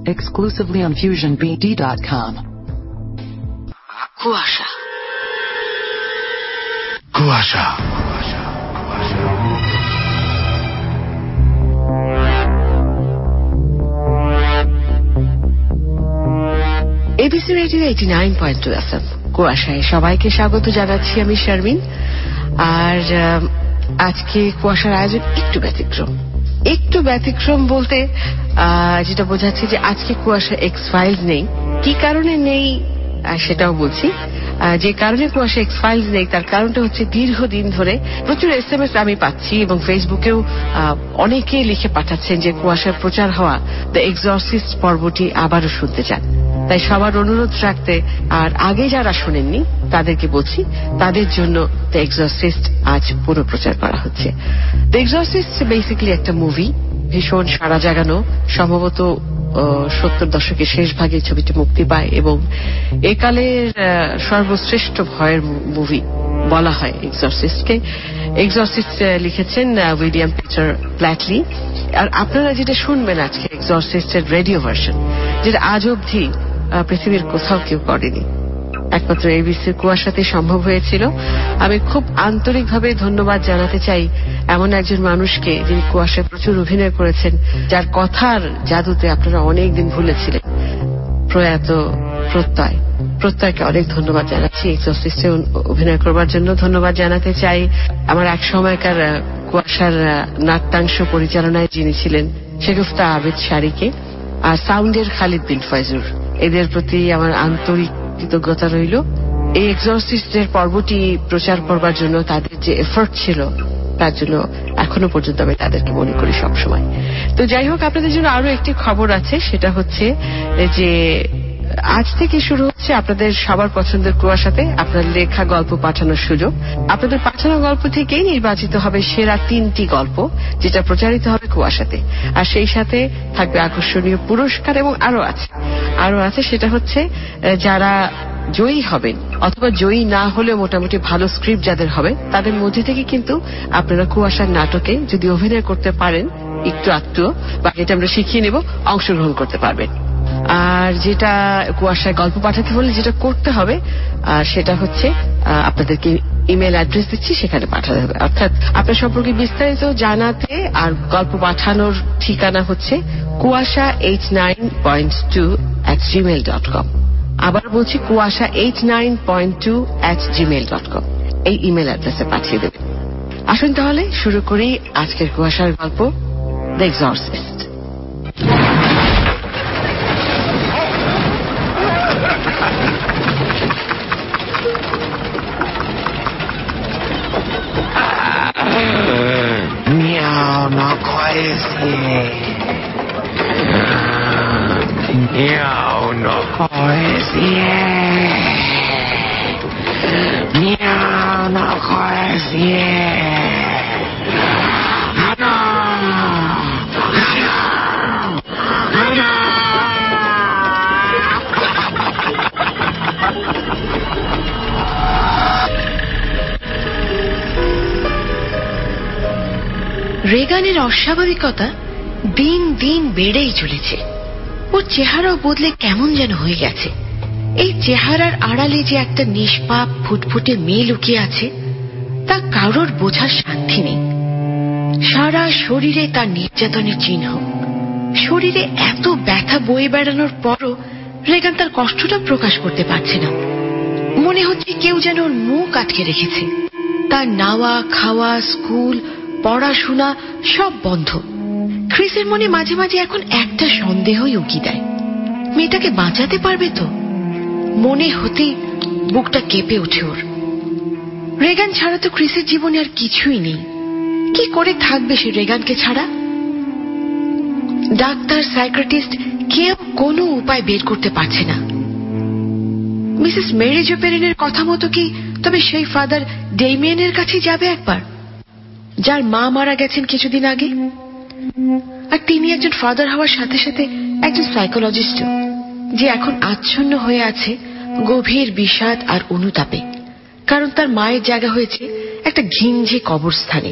exclusively on FusionBD.com. কুয়াশা কুয়াশা ABC radio 89.2 FM কুয়াশায় সবাইকে স্বাগত জানাচ্ছি আমি শারমিন। আর আজকে কুয়াশার আয়োজন একটু ব্যতিক্রম বলতে যেটা বোঝাচ্ছে যে আজকে কুয়াশা এক্স ফাইলস নেই। কি কারণে নেই সেটাও বলছি। যে কারণে কুয়াশা এক্স ফাইলস নেই তার কারণটা হচ্ছে দীর্ঘদিন ধরে প্রচুর SMS আমি পাচ্ছি এবং ফেসবুকেও অনেকে লিখে পাঠাচ্ছেন যে কুয়াশার প্রচার হওয়া দ্য এক্সরসিস্ট পর্বটি আবারও শুনতে চান। তাই সবার অনুরোধ রাখতে আর আগে যারা শোনেননি তাদেরকে বলছি তাদের জন্য দ্য এক্সরসিস্ট আজ পুরো প্রচার করা হচ্ছে। দ্য এক্সরসিস্ট বেসিক্যালি একটা মুভি, ভীষণ সাড়া জাগানো, সম্ভবত 70 দশকের শেষ ভাগে ছবিটি মুক্তি পায় এবং একালের সর্বশ্রেষ্ঠ ভয়ের মুভি বলা হয় এক্সরসিস্টকে। এক্সরসিস্ট লিখেছেন উইলিয়াম পিটার প্ল্যাটলি। আর আপনারা যেটা শুনবেন আজকে এক্সরসিস্টের রেডিও ভার্সন, যেটা আজ অবধি পৃথিবীর কোথাও কেউ করেনি, একমাত্র এবিসির কুয়াশাতে সম্ভব হয়েছিল। আমি খুব আন্তরিকভাবে ধন্যবাদ জানাতে চাই এমন একজন মানুষকে যিনি কুয়াশায় প্রচুর অভিনয় করেছেন, যার কথার জাদুতে আপনারা অনেকদিন ভুলেছিলেন, প্রয়াত প্রত্যয়কে অনেক ধন্যবাদ জানাচ্ছি এক্সরসিস্টে অভিনয় করবার জন্য। ধন্যবাদ জানাতে চাই আমার এক সময়কার কুয়াশার নাট্যাংশ পরিচালনায় যিনি ছিলেন শেগুফতা আবেদ শাড়িকে, আর সাউন্ডের খালিদ বিন ফয়জুর। এদের প্রতি আমার আন্তরিক কৃতজ্ঞতা রইল। এই এক্সরসিস্টের পর্বটি প্রচার করবার জন্য তাদের যে এফোর্ট ছিল তার জন্য এখনো পর্যন্ত আমি তাদেরকে মনে করি সবসময়। তো যাই হোক, আপনাদের জন্য আরো একটি খবর আছে, সেটা হচ্ছে যে আজ থেকে শুরু হচ্ছে আপনাদের সবার পছন্দের কুয়াশাতে আপনার লেখা গল্প পাঠানোর সুযোগ। আপনাদের পাঠানো গল্প থেকেই নির্বাচিত হবে সেরা 3টি গল্প, যেটা প্রচারিত হবে কুয়াশাতে। আর সেই সাথে থাকবে আকর্ষণীয় পুরস্কার এবং আরো আছে সেটা হচ্ছে যারা জয়ী হবেন অথবা জয়ী না হলেও মোটামুটি ভালো স্ক্রিপ্ট যাদের হবে তাদের মধ্যে থেকে কিন্তু আপনারা কুয়াশার নাটকে যদি অভিনয় করতে পারেন একটু বা এটা আমরা শিখিয়ে নেব, অংশগ্রহণ করতে পারবেন। আর যেটা কুয়াশায় গল্প পাঠাতে হলে যেটা করতে হবে সেটা হচ্ছে আপনাদেরকে ইমেল অ্যাড্রেস দিচ্ছি, সেখানে পাঠাতে হবে। অর্থাৎ আপনার সম্পর্কে বিস্তারিত জানাতে আর গল্প পাঠানোর ঠিকানা হচ্ছে kuasha89.2@gmail.com। আবার বলছি kuasha89.2@gmail.com। এই ইমেল অ্যাড্রেসে পাঠিয়ে দেবেন। আসুন তাহলে শুরু করি আজকের কুয়াশার গল্প the exorcist. Miau, no cohesión. Miau, no cohesión. Miau, no cohesión. No. রেগানের অস্বাভাবিকতা দিন দিন বেড়েই চলেছে। ওর চেহারাও বদলে কেমন যেন হয়ে গেছে। এই চেহারার আড়ালে যে একটা নিষ্পাপ ফুটফুটে মেয়ে লুকিয়ে আছে তা কারোর বোঝার সাধ্যি নেই। সারা শরীরে তার নির্যাতনের চিহ্ন। শরীরে এত ব্যথা বয়ে বেড়ানোর পরও রেগান তার কষ্টটা প্রকাশ করতে পারছে না। মনে হচ্ছে কেউ যেন ওর মুখ আটকে রেখেছে। তার নাওয়া খাওয়া, স্কুল, পড়াশোনা সব বন্ধ। ক্রিসের মনে মাঝে মাঝে এখন একটা সন্দেহই উকি দেয়, মেয়েটাকে বাঁচাতে পারবে তো? মনে হতেই বুকটা কেঁপে ওঠে ওর। রেগান ছাড়া তো ক্রিসের জীবনে আর কিছুই নেই। কি করে থাকবে সে রেগানকে ছাড়া? ডাক্তার, সাইকিয়াট্রিস্ট কেউ কোনো উপায় বের করতে পারছে না। মিসেস মেরি জো পেরিনের কথা মতো কি তবে সেই ফাদার ডেমিয়েনের কাছে যাবে একবার, যার মা মারা গেছেন কিছুদিন আগে? আর তিনি একজন ফাদার হওয়ার সাথে সাথে একজন সাইকোলজিস্ট, যে এখন আচ্ছন্ন হয়ে আছে গভীর বিষাদ আর অনুতাপে, কারণ তার মায়ের জায়গা হয়েছে একটা ঘিঞ্জে কবরস্থানে।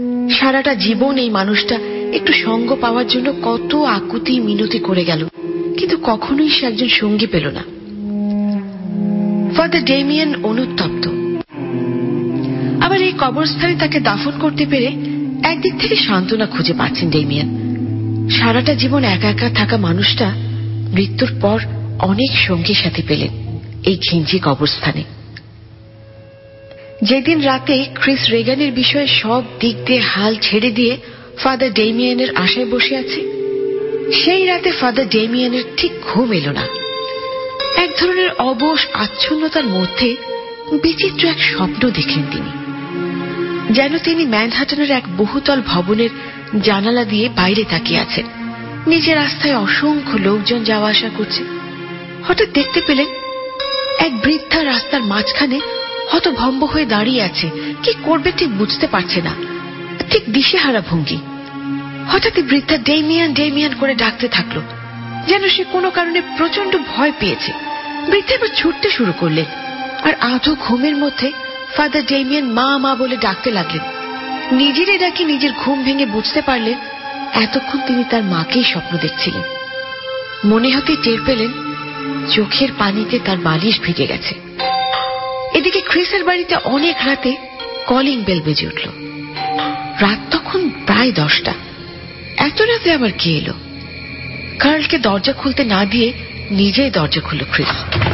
সারাটা জীবন এই মানুষটা একটু সঙ্গ পাওয়ার জন্য কত আকুতি মিনতি করে গেল, কিন্তু কখনোই সে একজন সঙ্গী পেল না। ফাদার ডেমিয়ান অনুতপ্ত। আবার এই কবরস্থানে তাকে দাফন করতে পেরে একদিক থেকে সান্ত্বনা খুঁজে পাচ্ছেন ডেমিয়ান। সারাটা জীবন একা একা থাকা মানুষটা মৃত্যুর পর অনেক সঙ্গী সাথী পেলেন এই ঘিঞ্জি কবরস্থানে। যেদিন রাতে ক্রিস রেগানের বিষয়ে সব দিক দিয়ে হাল ছেড়ে দিয়ে ফাদার ডেমিয়ানের আশায় বসে আছে, সেই রাতে ফাদার ডেমিয়ানের ঠিক ঘুম এলো না। এক ধরনের অবশ আচ্ছন্নতার মধ্যে বিচিত্র এক স্বপ্ন দেখলেন তিনি। যেন তিনি ম্যানহাটনের এক বহুতল ভবনের জানালা দিয়ে বাইরে তাকিয়ে আছেন। নিজের রাস্তায় অসংখ্য লোকজন যাওয়া আসা করছে। হঠাৎ দেখতে পেলেন এক বৃদ্ধা রাস্তার মাঝখানে হতভম্ব হয়ে দাঁড়িয়ে আছে। কি করবে ঠিক বুঝতে পারছে না, ঠিক দিশেহারা ভঙ্গি। হঠাৎই বৃদ্ধা ডেমিয়ান ডেমিয়ান করে ডাকতে থাকলো, যেন সে কোনো কারণে প্রচন্ড ভয় পেয়েছে। বৃদ্ধা এবার ছুটতে শুরু করলেন, আর আধো ঘুমের মধ্যে ফাদার ডেমিয়ান মা মা বলে ডাকতে লাগলেন। নিজেরই ডাকি নিজের ঘুম ভেঙে বুঝতে পারলেন এতক্ষণ তিনি তার মাকেই স্বপ্ন দেখছিলেন। মনে হতে টের পেলেন চোখের পানিতে তার বালিশ ভিজে গেছে। এদিকে ক্রিসের বাড়িতে অনেক রাতে কলিং বেল বেজে উঠল। রাত তখন প্রায় 10টা। এত রাতে আবার কে এলো? কার্লকে দরজা খুলতে না দিয়ে নিজেই দরজা খুলল ক্রিস।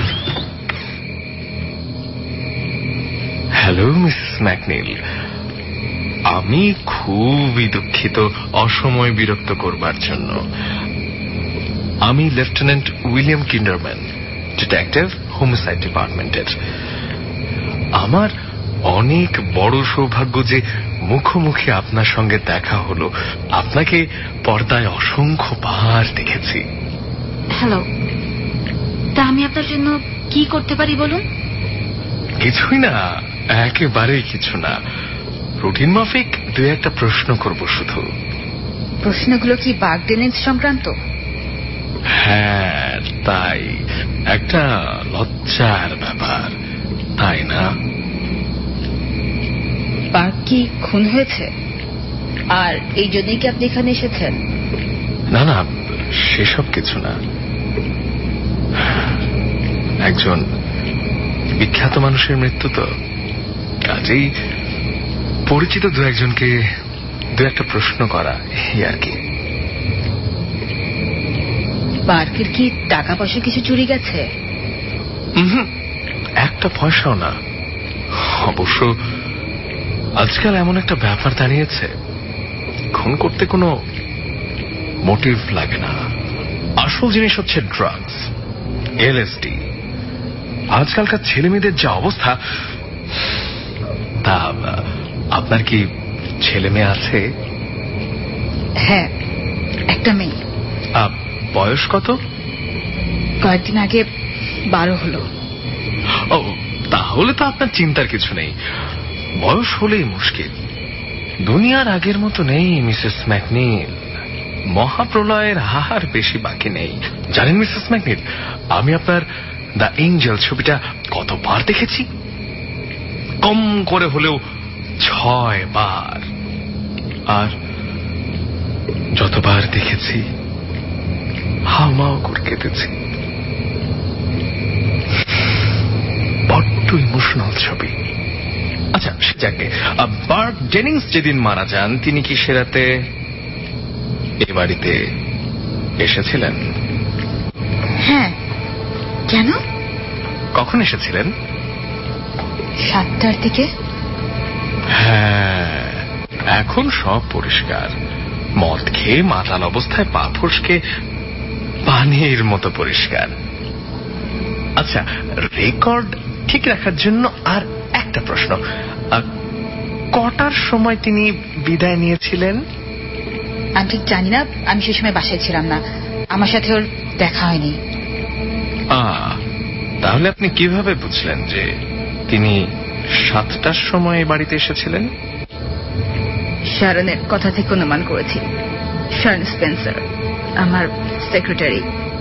হ্যালো মিসেস ম্যাকনিল, আমি খুবই দুঃখিত অসময় বিরক্ত করবার জন্য। আমি lieutenant William Kinderman, detective, homicide ডিপার্টমেন্টের। আমার অনেক বড় সৌভাগ্য যে মুখোমুখি আপনার সঙ্গে দেখা হলো। আপনাকে পর্দায় অসংখ্যবার দেখেছি। হ্যালো, তা আমি আপনার জন্য কি করতে পারি বলুন? কিছুই না, একেবারেই কিছু না। রুটিন মাফিক 2-1টা প্রশ্ন করব শুধু। প্রশ্নগুলো কি বার্ক ডেনিংস সংক্রান্ত? হ্যাঁ, তাই। একটা লজ্জার ব্যাপার, তাই না? বার্ক কি খুন হয়েছে? আর এই জন্যই কি আপনি এখানে এসেছেন? না না, সেসব কিছু না। একজন বিখ্যাত মানুষের মৃত্যু তো, কাজেই পরিচিত 2-1জনকে 2-1টা প্রশ্ন করা, এই আর কি। বার্কের কি টাকা পয়সা কিছু চুরি গেছে? একটা পয়সাও না। অবশ্য আজকাল এমন একটা ব্যাপার দাঁড়িয়েছে, খুন করতে কোনো মোটিভ লাগে না। আসল জিনিস হচ্ছে ড্রাগস, এলএসডি। আজকালকার ছেলেমেয়েদের যা অবস্থা। তা আপনার কি ছেলে মেয়ে আছে? হ্যাঁ, একটা মেয়ে। বয়স কত? কয়েকদিন আগে 12 হলো। ও, তাহলে তো আপনার চিন্তার কিছু নেই। বয়স হলেই মুশকিল। দুনিয়ার আগের মতো নেই মিসেস ম্যাকনিল। মহাপ্রলয়ের হার বেশি বাকি নেই। জানেন মিসেস ম্যাকনিল, আমি আপনার দ্য এঞ্জেল ছবিটা কতবার দেখেছি? কম করে হলেও 6 বার। আর যতবার দেখেছি হাউমাউ করে কেঁদেছি। বড্ড ইমোশনাল ছবি। আচ্ছা, যাকে বার্ক ডেনিংস যেদিন মারা যান, তিনি কি সে রাতে এ বাড়িতে এসেছিলেন? হ্যাঁ। কেন? কখন এসেছিলেন? 7টার দিকে। হ্যাঁ, এখন সব পরিষ্কার। মদ খেয়ে মাতাল অবস্থায় পা ফসকে পানির মতো পরিষ্কার। আচ্ছা, রেকর্ড ঠিক রাখার জন্য আর একটা প্রশ্ন। কটার সময় তিনি বিদায় নিয়েছিলেন? আমি ঠিক জানি না, আমি সে সময় বাসায় ছিলাম না, আমার সাথে ওর দেখা হয়নি। তাহলে আপনি কিভাবে বুঝলেন যে তিনি 7টার সময় বাড়িতে এসেছিলেন? শারনের কথা থেকে অনুমান করেছি। শারন স্পেন্সার আমার সেক্রেটারি।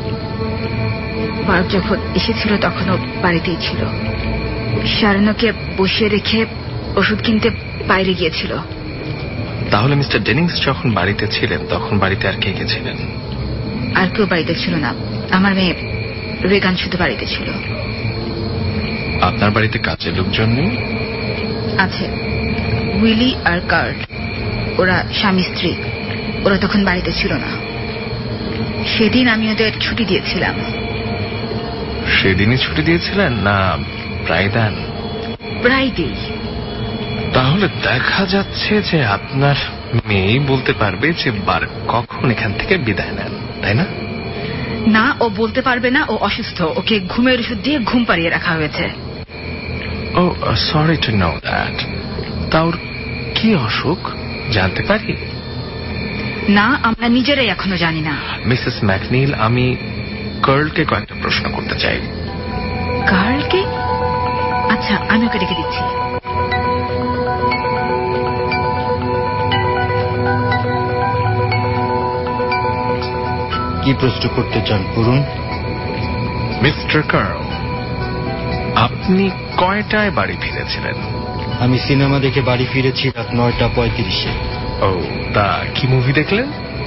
বার্ক যখন এসেছিল তখনও বাড়িতেই ছিল। শারনকে বসিয়ে রেখে ওষুধ কিনতে বাইরে গিয়েছিল। তাহলে মিস্টার ডেনিংস যখন বাড়িতে ছিলেন তখন বাড়িতে আর কে কে ছিলেন? আর কেউ বাড়িতে ছিল না। আমার মেয়ে রেগান শুধু বাড়িতে ছিল। আপনার বাড়িতে কাজের লোকজন নেই? আছে, উইলি আর কার্ট, ওরা স্বামী স্ত্রী। ওরা তখন বাড়িতে ছিল না। সেদিন আমি ওদের ছুটি দিয়েছিলাম। সেদিনই ছুটি দিয়েছিলেন না প্রায় দেন? প্রায় দিই। তাহলে দেখা যাচ্ছে যে আপনার মেয়েই বলতে পারবে যে কখন এখান থেকে বিদায় নেন, তাই না? না, ও বলতে পারবে না। ও অসুস্থ, ওকে ঘুমের ওষুধ দিয়ে ঘুম পাড়িয়ে রাখা হয়েছে। Oh sorry to know that. তার কি অসুখ জানতে পারি? না, আমরা নিজেরাই এখনো জানি না। মিসেস ম্যাকনিল, আমি কার্লকে কয়েকটা প্রশ্ন করতে চাই। কার্লকে? আচ্ছা, আমি ওকে ডেকে দিচ্ছি। কি প্রশ্ন করতে চান করুন। মিস্টার কার্ল, আপনি কয়টায় বাড়ি ফিরেছিলেন? আমি সিনেমা দেখে বাড়ি ফিরেছি রাত 9:35-এ। ও, তা কি মুভি দেখলেন?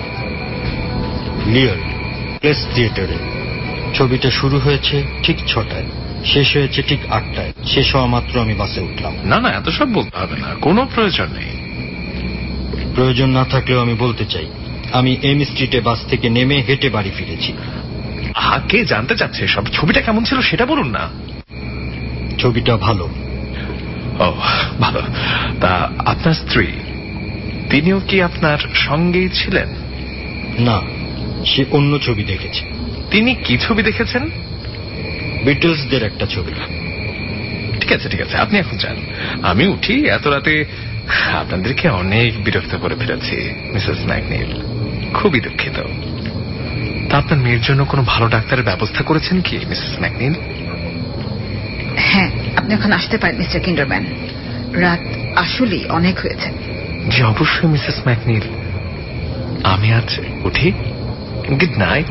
লিওর প্লেস থিয়েটারে। ছবিটা শুরু হয়েছে ঠিক 6টায়, শেষ হয়েছে ঠিক 8টায়। শেষ হওয়া মাত্র আমি বাসে উঠলাম। না না, এত সব বলতে হবে না, কোনো প্রয়োজন নেই। প্রয়োজন না থাকলেও আমি বলতে চাই, আমি এম স্ট্রিটে বাস থেকে নেমে হেঁটে বাড়ি ফিরেছি। কে জানতে চাচ্ছে সব? ছবিটা কেমন ছিল সেটা বলুন না। ছবিটা ভালো। ও ভালো। তা আপনার স্ত্রী, তিনিও কি আপনার সঙ্গেই ছিলেন? না, সে অন্য ছবি দেখেছে। তিনি কি ছবি দেখেছেন? বিটলসদের একটা ছবি। ঠিক আছে ঠিক আছে, আপনি এখন যান, আমি উঠি। এত রাতে আপনাদেরকে অনেক বিরক্ত করে ফেলেছি মিসেস ম্যাকনিল, খুবই দুঃখিত। তা আপনার মেয়ের জন্য কোনো ভালো ডাক্তারের ব্যবস্থা করেছেন কি মিসেস ম্যাকনিল? হ্যাঁ, আপনি এখন আসতে পারেন মিস্টার কিন্ডারম্যান। রাত আসলেই অনেক হয়েছে। জি অবশ্যই মিসেস ম্যাকনিল, আমি আজ উঠি। Good night.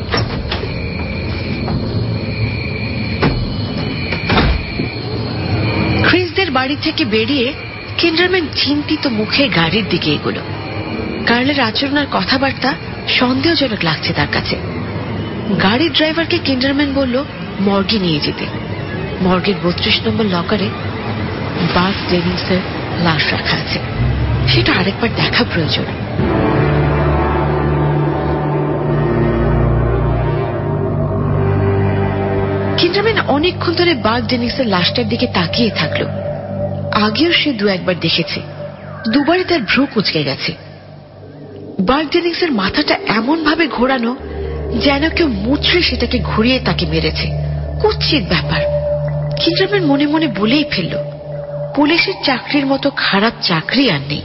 ক্রিসদের বাড়ি থেকে বেরিয়ে কিন্ডারম্যান চিন্তিত মুখে গাড়ির দিকে এগোলো। কার্লের আচরণ আর কথাবার্তা সন্দেহজনক লাগছে তার কাছে। গাড়ির ড্রাইভারকে কিন্ডারম্যান বলল মর্গে নিয়ে যেতে। মর্গের 32 নম্বর লকারে বার্ট ডেনিংসের লাশ রাখা আছে, সেটা আরেকবার দেখা প্রয়োজন। কিন্ডারম্যান অনেকক্ষণ ধরে বার্ট ডেনিংসের লাশটার দিকে তাকিয়ে থাকলো। আগেও সে 2-1বার দেখেছে, দুবারই তার ভ্রু কুঁচকে গেছে। বার্ট ডেনিংসের মাথাটা এমন ভাবে ঘোরানো যেন কেউ মুচড়ে সেটাকে ঘুরিয়ে তাকে মেরেছে। কুৎসিত ব্যাপার। কিন্ডারম্যান মনে মনে বলেই ফেলল, পুলিশের চাকরির মতো খারাপ চাকরি আর নেই।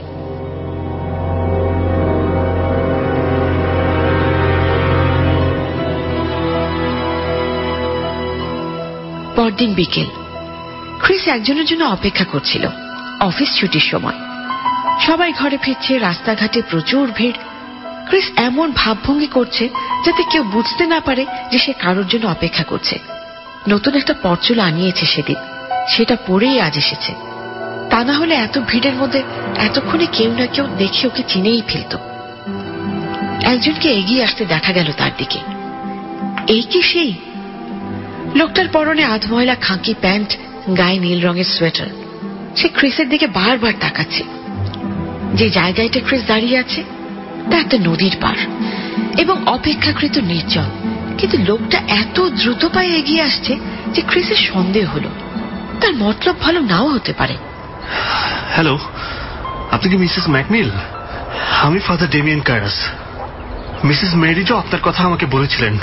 পরদিন বিকেল। ক্রিস একজনের জন্য অপেক্ষা করছিল। অফিস ছুটির সময় সবাই ঘরে ফিরছে, রাস্তাঘাটে প্রচুর ভিড়। ক্রিস এমন ভাবভঙ্গি করছে যাতে কেউ বুঝতে না পারে যে সে কারোর জন্য অপেক্ষা করছে। নতুন একটা পরচুলা আনিয়েছে সেদিন, সেটা পরেই আজ এসেছে। তা না হলে এত ভিড়ের মধ্যে এতক্ষণে কেউ না কেউ দেখে ওকে চিনেই ফেলত। একজনকে এগিয়ে আসতে দেখা গেল তার দিকে। এই কি সেই লোকটার পরনে আধময়লা খাঁকি প্যান্ট, গায়ে নীল রঙের সোয়েটার। সে ক্রিসের দিকে বারবার তাকাচ্ছে। যে জায়গাটা ক্রিস দাঁড়িয়ে আছে তা একটা নদীর পার এবং অপেক্ষাকৃত নির্জন, কিন্তু লোকটা এত দ্রুত পায়ে এগিয়ে আসছে যে ক্রিসের সন্দেহ হলো তার মতলব ভালো নাও হতে পারে। হ্যালো, আপনি কি মিসেস ম্যাকনিল? আমি ফাদার ডেমিয়ান কারাস। মিসেস মেরিজও আপনার কথা আমাকে বলেছিলেন।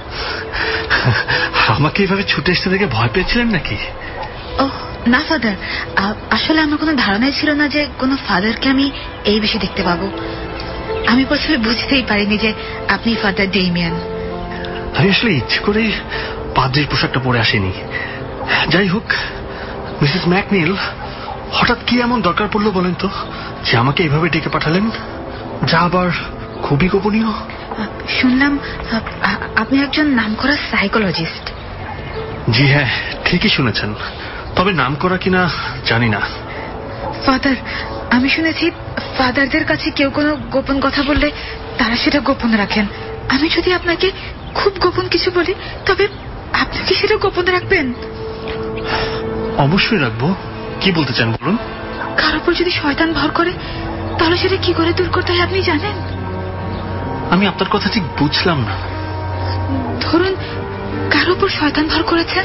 আমাকে এইভাবে ছুটে আসতে দেখে ভয় পেয়েছিলেন নাকি? ও না ফাদার, আসলে আমার কোনো ধারণাই ছিল না যে কোনো ফাদারকে আমি এই বেশি দেখতে পাবো। আমি প্রথমে বুঝতেই পারিনি যে আপনি ফাদার ডেমিয়ান। আমি আসলে ইচ্ছে করেই পাদ্রির পোশাকটা পরে আসিনি। যাই হোক, মিসেস ম্যাকনিল, হঠাৎ কি এমন দরকার পড়লো বলেন তো যে আমাকে এইভাবে ডেকে পাঠালেন, যা আবার খুবই গোপনীয়? শুনলাম আপনি একজন নামকরা সাইকোলজিস্ট। জি হ্যাঁ, ঠিকই শুনেছেন, তবে নামকরা কিনা জানি না। ফাদার, আমি শুনেছি ফাদারদের কাছে কেউ কোনো গোপন কথা বললে তারা সেটা গোপন রাখেন, আমি যদি আপনাকে খুব গোপন কিছু বলি, তবে আপনি কি সেটা গোপন রাখবেন? অবশ্যই রাখবো। কি বলতে চান বলুন। কার উপর যদি শয়তান ভর করে, তাহলে সেটা কি করে দূর করতে হয় আপনি জানেন? আমি আপনার কথা ঠিক বুঝলাম না। ধরুন কার উপর শয়তান ভর করেছে।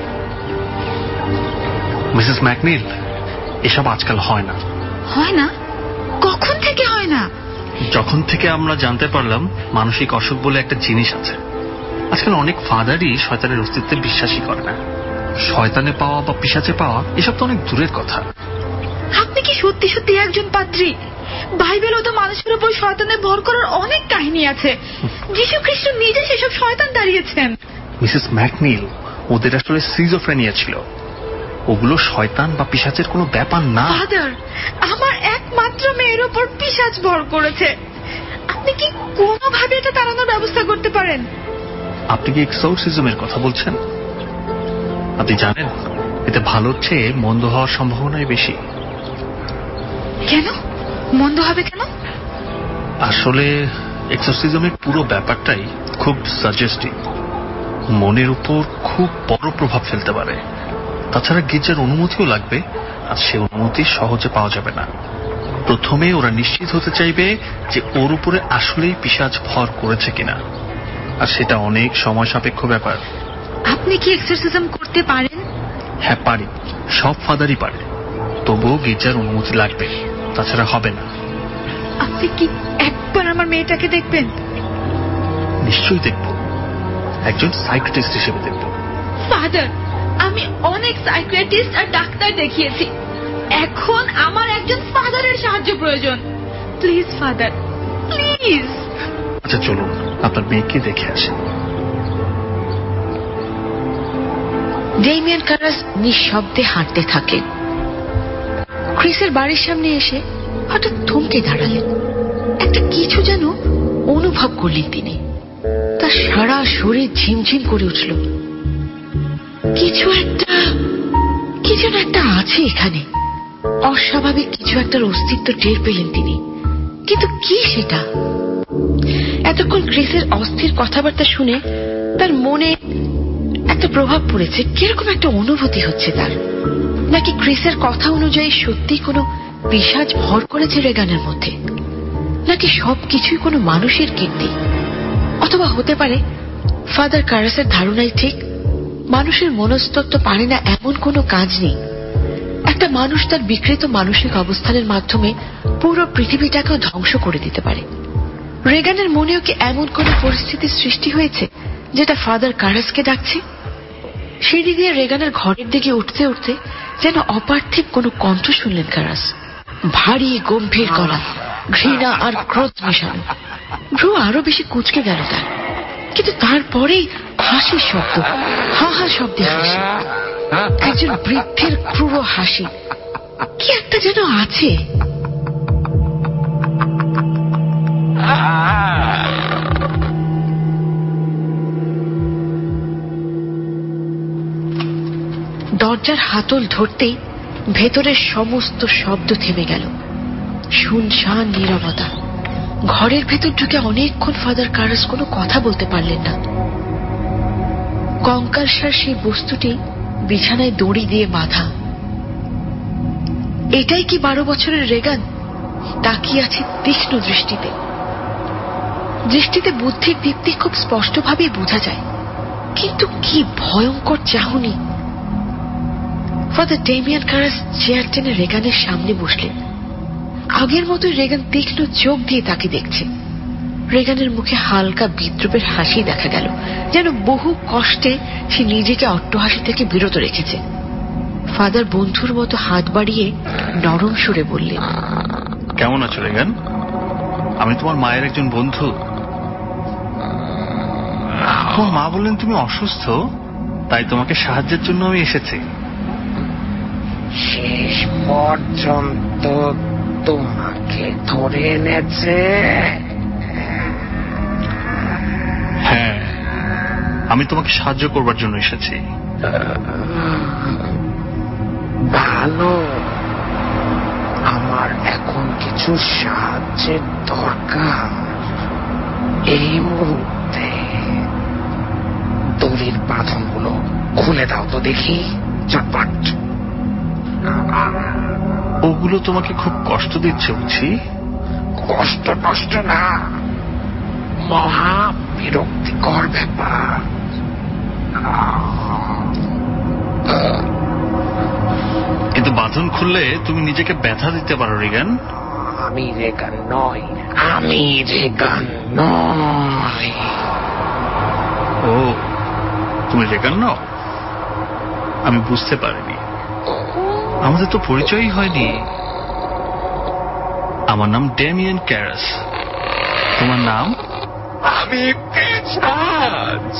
মিসেস ম্যাকনিল, এসব আজকাল হয় না। হয় না? কখন থেকে হয় না? যখন থেকে আমরা জানতে পারলাম মানসিক অসুখ বলে একটা জিনিস আছে। আজকাল অনেক ফাদারই শয়তানের অস্তিত্বে বিশ্বাসই করে না। শয়তানে পাওয়া বা পিশাচে পাওয়া এসব তো অনেক দূরের কথা। আপনি কি সত্যি সত্যি একজন পাদ্রী? বাইবেলও তো মানুষের উপর শয়তানে ভর করার অনেক কাহিনী আছে। যীশু খ্রিস্ট নিজে সেসব শয়তান দাঁড়িয়েছেন। মিসেস ম্যাকনিল, ওদের আসলে সিজোফ্রেনিয়া ছিল। ওগুলো শয়তান বা পিশাচের কোনো ব্যাপার না। ফাদার, আমার একমাত্র মেয়ের উপর পিশাচ ভর করেছে। আপনি কি কোনোভাবে এটা তাড়ানোর ব্যবস্থা করতে পারেন? আপনি কি এক্সোরসিজমের কথা বলছেন? আপনি জানেন এতে ভালোর চেয়ে মন্দ হওয়ার সম্ভাবনাই বেশি। কেন মন্দ হবে কেন? আসলে এক্সোরসিজমের পুরো ব্যাপারটাই খুব সাজেস্টিভ, মনের উপর খুব বড় প্রভাব ফেলতে পারে। তাছাড়া গির্জার অনুমতিও লাগবে, আর সে অনুমতি সহজে পাওয়া যাবে না। প্রথমে ওরা নিশ্চিত হতে চাইবে যে ওর উপরে আসলেই পিশাচ ভর করেছে কিনা, আর সেটা অনেক সময় সাপেক্ষ ব্যাপার। আপনি কি এক্সোরসিজম করতে পারেন? হ্যাঁ পারি, সব ফাদারই পারে। তবুও গির্জার অনুমতি লাগবে, তাছাড়া হবে না। আপনি কি একবার আমার মেয়েটাকে দেখবেন? নিশ্চয়ই দেখব, একজন সাইকিয়াট্রিস্ট হিসেবে দেখব। ফাদার, আমি অনেক সাইকিয়াট্রিস্ট আর ডাক্তার দেখিয়েছি। এখন আমার একজন ফাদারের সাহায্য প্রয়োজন। Please father, please. আচ্ছা চলুন আপনার মেয়েকে দেখে আসি। ডেমিয়ান কারাস নিঃশব্দে হাঁটতে থাকে। ক্রিসের বাড়ির সামনে এসে হঠাৎ থমকে দাঁড়ালেন। একটা কিছু যেন অনুভব করলেন তিনি। তার সারা শরীর ঝিমঝিম করে উঠল। কি যেন একটা আছে এখানে। অস্বাভাবিক কিছু একটার অস্তিত্ব টের পেলেন তিনি, কিন্তু কি সেটা? এতক্ষণ ক্রিসের অস্থির কথাবার্তা শুনে তার মনে একটা প্রভাব পড়েছে, কিরকম একটা অনুভূতি হচ্ছে তার। নাকি ক্রিসের কথা অনুযায়ী সত্যি কোনো পিশাচ ভর করেছে রেগানের মধ্যে, নাকি সবকিছুই কোনো মানুষের কীর্তি? অথবা হতে পারে ফাদার কারাসের ধারণাই ঠিক, মানুষের মনস্তত্ত্ব পারে না এমন কোনো কাজ নেই। একটা মানুষ তার বিকৃত মানসিক অবস্থানের মাধ্যমে পুরো পৃথিবীটাকেও ধ্বংস করে দিতে পারে। রেগানের মনেও কি এমন কোন পরিস্থিতির সৃষ্টি হয়েছে যেটা ফাদার কারাসকে ডাকছে? সিঁড়ি দিয়ে রেগানের ঘরের দিকে উঠতে উঠতে যেন অপার্থিব কোনো কণ্ঠ শুনলেন কারাস। ভারী গম্ভীর গলা, ঘৃণা আর ক্রোধ মেশানো। ভ্রু আরো বেশি কুঁচকে গেল তার, কিন্তু তারপরেই হাসির শব্দ, হা হা শব্দে হাসি। একজন বৃদ্ধের ক্রূর হাসি। কি একটা যেন আছে। দরজার হাতল ধরতেই ভেতরের সমস্ত শব্দ থেমে গেল। শুনশান নীরবতা। ঘরের ভেতর ঢুকে অনেকক্ষণ ফাদার কারাস কোনো কথা বলতে পারলেন না। কঙ্কালসার সেই বস্তুটি বিছানায় দড়ি দিয়ে বাঁধা। এটাই কি 12 বছরের রেগান? তাকিয়ে আছে তীক্ষ্ণ দৃষ্টিতে। দৃষ্টিতে বুদ্ধির দীপ্তি খুব স্পষ্টভাবেই বোঝা যায়, কিন্তু কি ভয়ঙ্কর চাহনি। ফাদার ডেমিয়ান কারাস চেয়ার টেনে রেগানের সামনে বসলেন। আগের মতোই রেগান তীক্ষ্ণ চোখ দিয়ে তাকে দেখছে। রেগানের মুখে হালকা বিদ্রুপের হাসি দেখা গেল, যেন বহু কষ্টে সে নিজেকে অট্টহাসি থেকে বিরত রেখেছে। ফাদার বন্ধুর মতো হাত বাড়িয়ে নরম সুরে বললেন, কেমন আছো রেগান? আমি তোমার মায়ের একজন বন্ধু। তোমার মা বললেন তুমি অসুস্থ, তাই তোমাকে সাহায্যের জন্য আমি এসেছি। শেষ পর্যন্ত তোমাকে ধরে এনেছে? হ্যাঁ, আমি তোমাকে সাহায্য করবার জন্য এসেছি। ভালো, আমার এখন কিছু সাহায্যের দরকার। কি সাহায্য চাই? আমার একটা ছোট্ট এই মুহূর্তে দড়ির বাঁধনগুলো খুলে দাও তো দেখি, চটপট। ওগুলো তোমাকে খুব কষ্ট দিচ্ছে বুঝি? কষ্ট না, মহা বিরক্তিকর ব্যাপার। কিন্তু বাঁধন খুললে তুমি নিজেকে ব্যথা দিতে পারো রিগান। আমি রেগান নই। ও, তুমি রেগান নও? আমি বুঝতে পারিনি, আমাদের তো পরিচয়ই হয়নি। আমার নাম ডেমিয়ান ক্যারাস। তোমার নাম? আমি পিশাচ।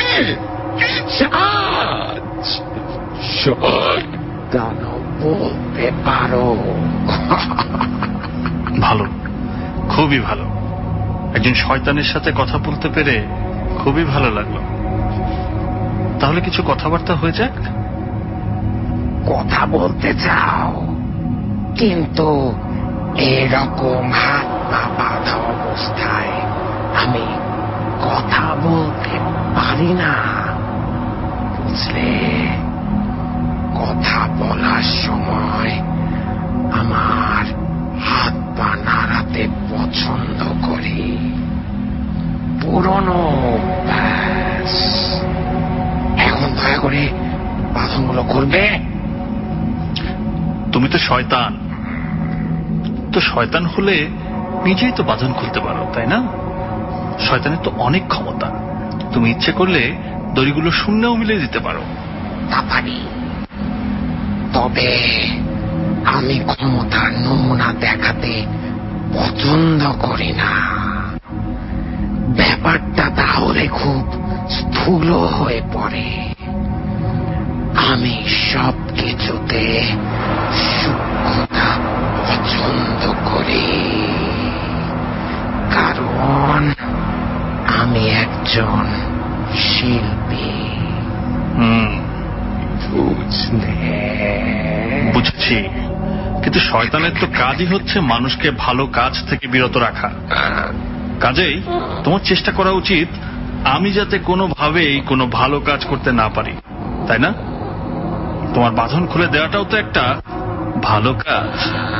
শয়তানও বলতে পারো। ভালো, খুবই ভালো। একজন শয়তানের সাথে কথা বলতে পেরে খুবই ভালো লাগলো। তাহলে কিছু কথাবার্তা হয়ে যাক। কথা বলতে চাও, কিন্তু এরকম হাত পা বাঁধা অবস্থায় আমি কথা বলতে পারি না, বুঝলে? কথা বলার সময় আমার হাত পা নাড়াতে পছন্দ করি, পুরনো অভ্যাস। এখন দয়া করে বাঁধনগুলো খুলবে। তুমি তো শয়তান, তো শয়তান হলে নিজেই তো বাঁধন খুলতে পারো, তাই না? শয়তানের তো অনেক ক্ষমতা। তুমি ইচ্ছে করলে দড়িগুলো শূন্যও মিলিয়ে দিতে পারো। তা পারি, তবে আমি ক্ষমতার নমুনা দেখাতে পছন্দ করি না। ব্যাপারটা তাহলে খুব স্থূল হয়ে পড়ে। আমি সব কিছুতে সূক্ষ্মতা পছন্দ করি, কারণ আমি একজন শিল্পী। বুঝছি, কিন্তু শয়তানের তো কাজই হচ্ছে মানুষকে ভালো কাজ থেকে বিরত রাখা। কাজেই তোমার চেষ্টা করা উচিত আমি যাতে কোনোভাবেই কোনো ভালো কাজ করতে না পারি, তাই না? তোমার বাঁধন খুলে দেওয়াটাও তো একটা ভালো কাজ।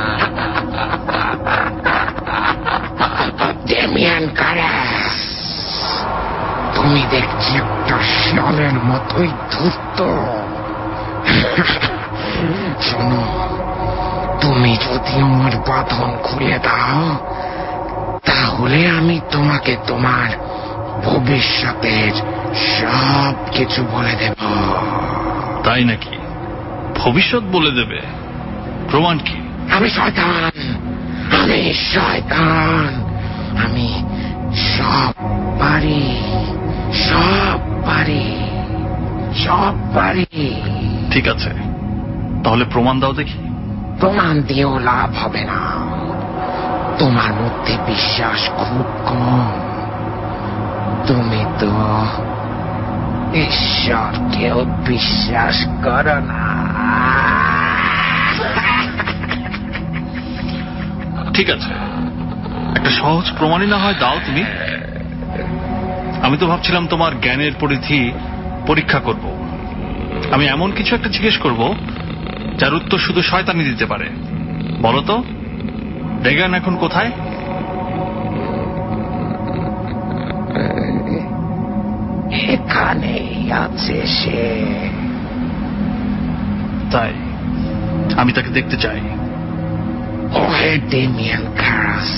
ডেমিয়ান ক্যারাস, তুমি দেখছি একটা শিয়ালের মতোই ধূর্ত। শোনো, তুমি যদি আমার বাঁধন খুলে দাও, তাহলে আমি তোমাকে তোমার ভবিষ্যতের সব কিছু বলে দেব। তাই নাকি? ভবিষ্যৎ বলে দেবে? প্রমাণ কি? আমি শয়তান, আমি সব পারি। ঠিক আছে, তাহলে প্রমাণ দাও দেখি। প্রমাণ দিয়েও লাভ হবে না, তোমার মধ্যে বিশ্বাস খুব কম। তুমি তো ঈশ্বরকেও বিশ্বাস করো না। ঠিক আছে, একটা সহজ প্রমাণই না হয় দাও তুমি। আমি তো ভাবছিলাম তোমার জ্ঞানের পরিধি পরীক্ষা করব। আমি এমন কিছু একটা জিজ্ঞেস করব যার উত্তর শুধু শয়তানি দিতে পারে। বলো তো, রেগান এখন কোথায়? এখানেই আছে সে। তাই? আমি তাকে দেখতে চাই। ওহে ডেমিয়ান ক্যারাস,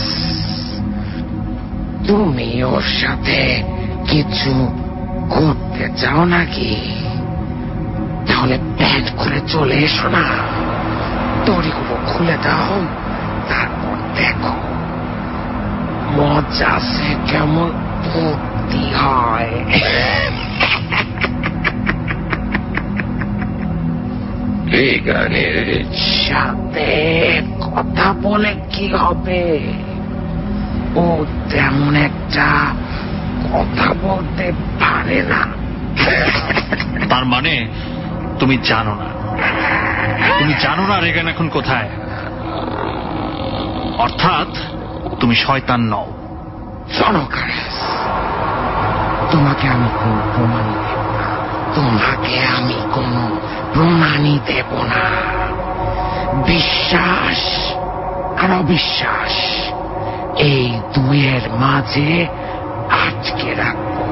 তুমি ওর সাথে কিছু করতে চাও নাকি? তাহলে প্যান্ট খুলে চলে এসো না, দড়িগুলো খুলে দাও, তারপর দেখো মজা সে কেমন বুদ্ধি হয়। রেগানের সাথে কথা বলে কি হবে? ও তেমন একটা কথা বলতে পারে না। তার মানে তুমি জানো না রেগান এখন কোথায়। অর্থাৎ তুমি শয়তান নও। শোনো কারাস, তোমাকে আমি কোনো প্রমাণই দেব না। তোমাকে আমি কোনো প্রমাণই দেব না। বিশ্বাস আর অবিশ্বাস এই দুয়ের মাঝে আটকে রাখবো।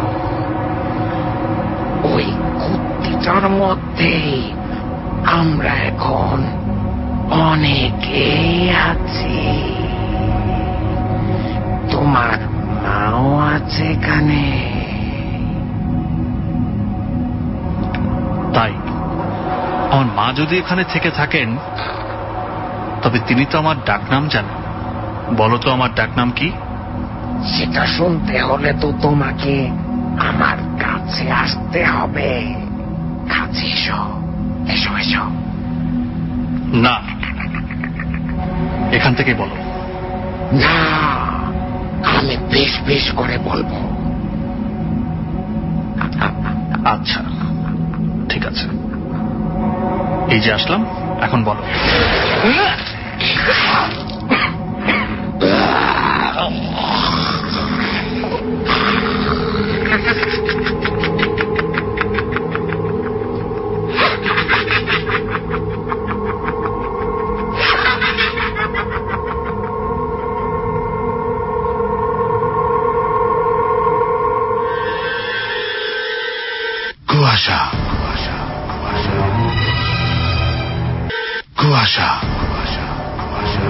ওই কুত্তিটার মধ্যেই আমরা এখন অনেকেই আছি। তোমার মাও আছে এখানে। তাই আমার মা যদি এখানে থেকে থাকেন, তবে তিনি তো আমার ডাকনাম জানেন। বলো তো আমার ডাকনাম কি? সেটা শুনতে হলে তো তোমাকে আমার কাছে আসতে হবে। কাছে এসো, এসো এসো। না, এখান থেকে বলো। না, আমি বেশ বেশ করে বলবো। আচ্ছা, ঠিক আছে, এই যে আসলাম, এখন বলো। কুয়াশা, কুয়াশা, কুয়াশা, কুয়াশা, কুয়াশা, কুয়াশা।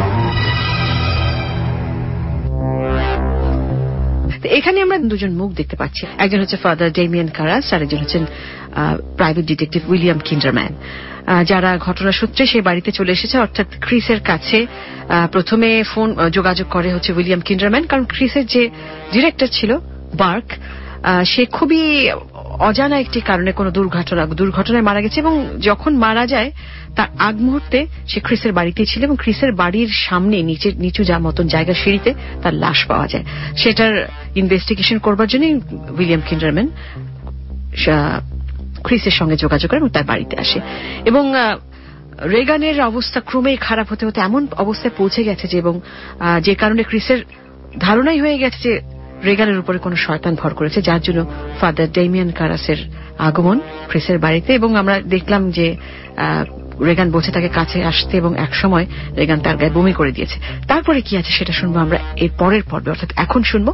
এখানে আমরা দুজন মুখ দেখতে পাচ্ছি। একজন হচ্ছে ফাদার ডেমিয়ান কারাস, আর একজন হচ্ছেন প্রাইভেট ডিটেকটিভ উইলিয়াম কিন্ডারম্যান, যারা ঘটনার সূত্রে সেই বাড়িতে চলে এসেছে। অর্থাৎ ক্রিসের কাছে প্রথমে ফোন যোগাযোগ করে হচ্ছে উইলিয়াম কিন্ডারম্যান, কারণ ক্রিসের যে ডিরেক্টর ছিল বার্ক, সে খুবই অজানা একটি কারণে কোনো দুর্ঘটনায় মারা গেছে, এবং যখন মারা যায় তার আগ মুহূর্তে সে ক্রিসের বাড়িতেই ছিল, এবং ক্রিসের বাড়ির সামনে নিচু যা মতন জায়গা সিঁড়িতে তার লাশ পাওয়া যায়। সেটার ইনভেস্টিগেশন করবার জন্য উইলিয়াম কিন্ডারম্যান ক্রিসের সঙ্গে যোগাযোগ করে এবং তার বাড়িতে আসে। এবং রেগানের অবস্থা ক্রমেই খারাপ হতে হতে এমন অবস্থায় পৌঁছে গেছে যে, এবং যে কারণে ক্রিসের ধারণাই হয়ে গেছে যে রেগানের উপরে কোন শয়তান ভর করেছে, যার জন্য ফাদার ডেমিয়ান কারাসের আগমন ক্রিসের বাড়িতে। এবং আমরা দেখলাম যে রেগান বলছে তাকে কাছে আসতে, এবং একসময় রেগান তার গায়ে বমি করে দিয়েছে। তারপরে কি আছে সেটা শুনবো আমরা এর পরের পর্বে, অর্থাৎ এখন শুনবো।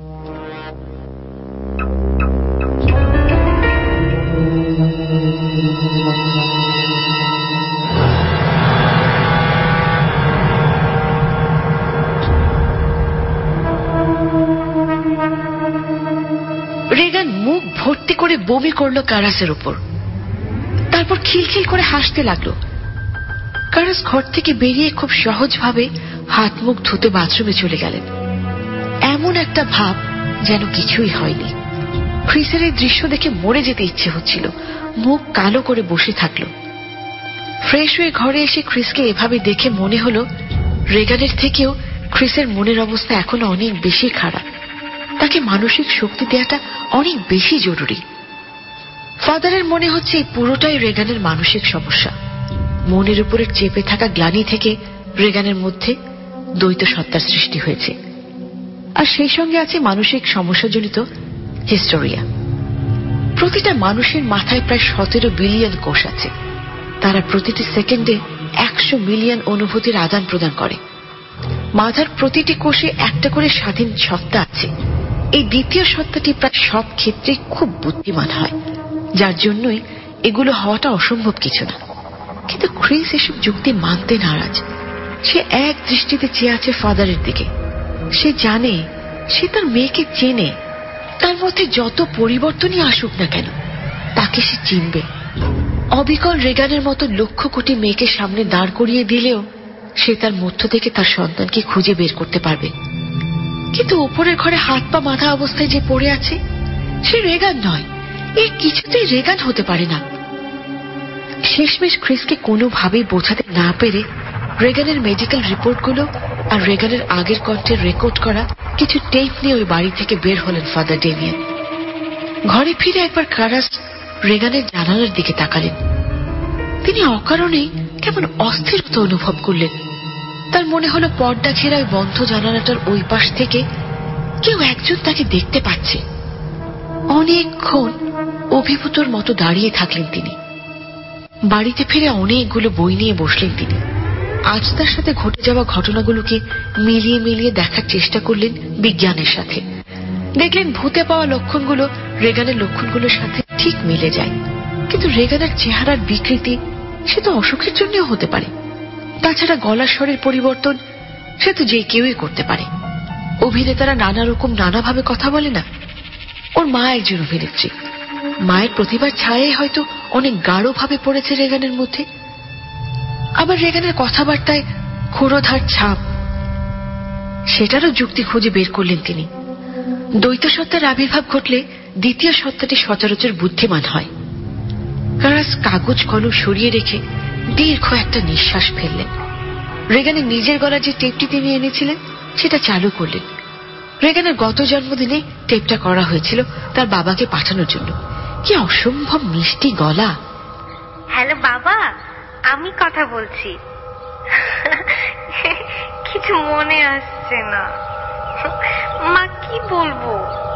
রেগান মুখ ভর্তি করে বমি করলো কারাসের উপর, তারপর খিলখিল করে হাসতে লাগলো। কারাস ঘর থেকে বেরিয়ে খুব সহজভাবে হাত মুখ ধুতে বাথরুমে চলে গেলেন। এমন একটা ভাব যেন কিছুই হয়নি। ক্রিসের এই দৃশ্য দেখে মরে যেতে ইচ্ছে হচ্ছিল। মুখ কালো করে বসে থাকলো। ফ্রেশ হয়ে ঘরে এসে ক্রিসকে এভাবে দেখে মনে হলো রেগানের থেকেও ক্রিসের মনের অবস্থা এখনো অনেক বেশি খারাপ। তাকে মানসিক শক্তি দেওয়াটা অনেক বেশি জরুরি। ফাদারের মনে হচ্ছে এই পুরোটাই রেগানের মানসিক সমস্যা। মনের উপরে চেপে থাকা গ্লানি থেকে রেগানের মধ্যে দ্বৈত সত্তার সৃষ্টি হয়েছে, আর সেই সঙ্গে আছে মানসিক সমস্যাজনিত হিস্টোরিয়া। প্রতিটা মানুষের মাথায় প্রায় 17 বিলিয়ন কোষ আছে। তারা প্রতিটি সেকেন্ডে 100 মিলিয়ন অনুভূতির আদান প্রদান করে। মাথার প্রতিটি কোষে একটা করে স্বাধীন সত্তা আছে। এই দ্বিতীয় সত্তাটি প্রায় সব ক্ষেত্রে খুব বুদ্ধিমান হয়, যার জন্যই এগুলো হওয়াটা অসম্ভব কিছু না। কিন্তু ক্রিস এসব যুক্তি মানতে নারাজ। সে এক দৃষ্টিতে চেয়ে আছে ফাদারের দিকে। সে জানে, সে তার মেয়েকে চেনে। তার মধ্যে যত পরিবর্তনই আসুক না কেন, তাকে সে চিনবে। অবিকল রেগানের মতো লক্ষ কোটি মেয়েকে সামনে দাঁড় করিয়ে দিলেও সে তার মধ্য থেকে তার সন্তানকে খুঁজে বের করতে পারবে। কিন্তু উপরের ঘরে হাত পা বাঁধা অবস্থায় যে পড়ে আছে, সে রেগান নয়। এ কিছুতেই রেগান হতে পারে না। শেষমেশ ক্রিসকে কোনোভাবেই বোঝাতে না পেরে রেগানের মেডিকেল রিপোর্টগুলো আর রেগানের আগের কণ্ঠে রেকর্ড করা কিছু টেপ নিয়ে ওই বাড়ি থেকে বের হলেন ফাদার ডেমিয়ান। ঘরে ফিরে একবার কারাস রেগানের জানালার দিকে তাকালেন। তিনি অকারণেই কেমন অস্থিরতা অনুভব করলেন। তার মনে হলো পর্দা ঘেরা ওই বন্ধ জানালাটার ওই পাশ থেকে কেউ একজন তাকে দেখতে পাচ্ছে। অনেকক্ষণ অভিভূতর মতো দাঁড়িয়ে থাকলেন তিনি। বাড়িতে ফিরে অনেকগুলো বই নিয়ে বসলেন তিনি। আজ তার সাথে ঘটে যাওয়া ঘটনাগুলোকে মিলিয়ে মিলিয়ে দেখার চেষ্টা করলেন বিজ্ঞানের সাথে। দেখলেন ভূতে পাওয়া লক্ষণগুলো রেগানের লক্ষণগুলোর সাথে ঠিক মিলে যায়। কিন্তু রেগানের চেহারার বিকৃতি সে তো অসুখের জন্য হতে পারে। তাছাড়া গলার স্বরের পরিবর্তন সে তো যে কেউই করতে পারে। অভিনেতারা নানা রকম নানাভাবে কথা বলে না? ওর মা একজন অভিনেত্রী। মায়ের প্রতিভার ছায়াই হয়তো অনেক গাঢ়ভাবে পড়েছে রেগানের মধ্যে। আবার রেগানের কথাবার্তায় ক্ষুরোধার ছাপ, সেটারও যুক্তি খুঁজে বের করলেন তিনি। দ্বৈত সত্তার আবির্ভাব ঘটলে দ্বিতীয় সত্তাটি সচরাচর বুদ্ধিমান হয়। কারাস কাগজ কলম সরিয়ে রেখে দীর্ঘ একটা নিঃশ্বাস ফেললেন। রেগানের নিজের গলার যে টেপটি তিনি এনেছিলেন সেটা চালু করলেন। রেগানের গত জন্মদিনে টেপটা করা হয়েছিল তার বাবাকে পাঠানোর জন্য। কি অসম্ভব মিষ্টি গলা। হ্যালো বাবা, আমি কথা বলছি। কিছু মনে আসছে না। মা, কি বলবো?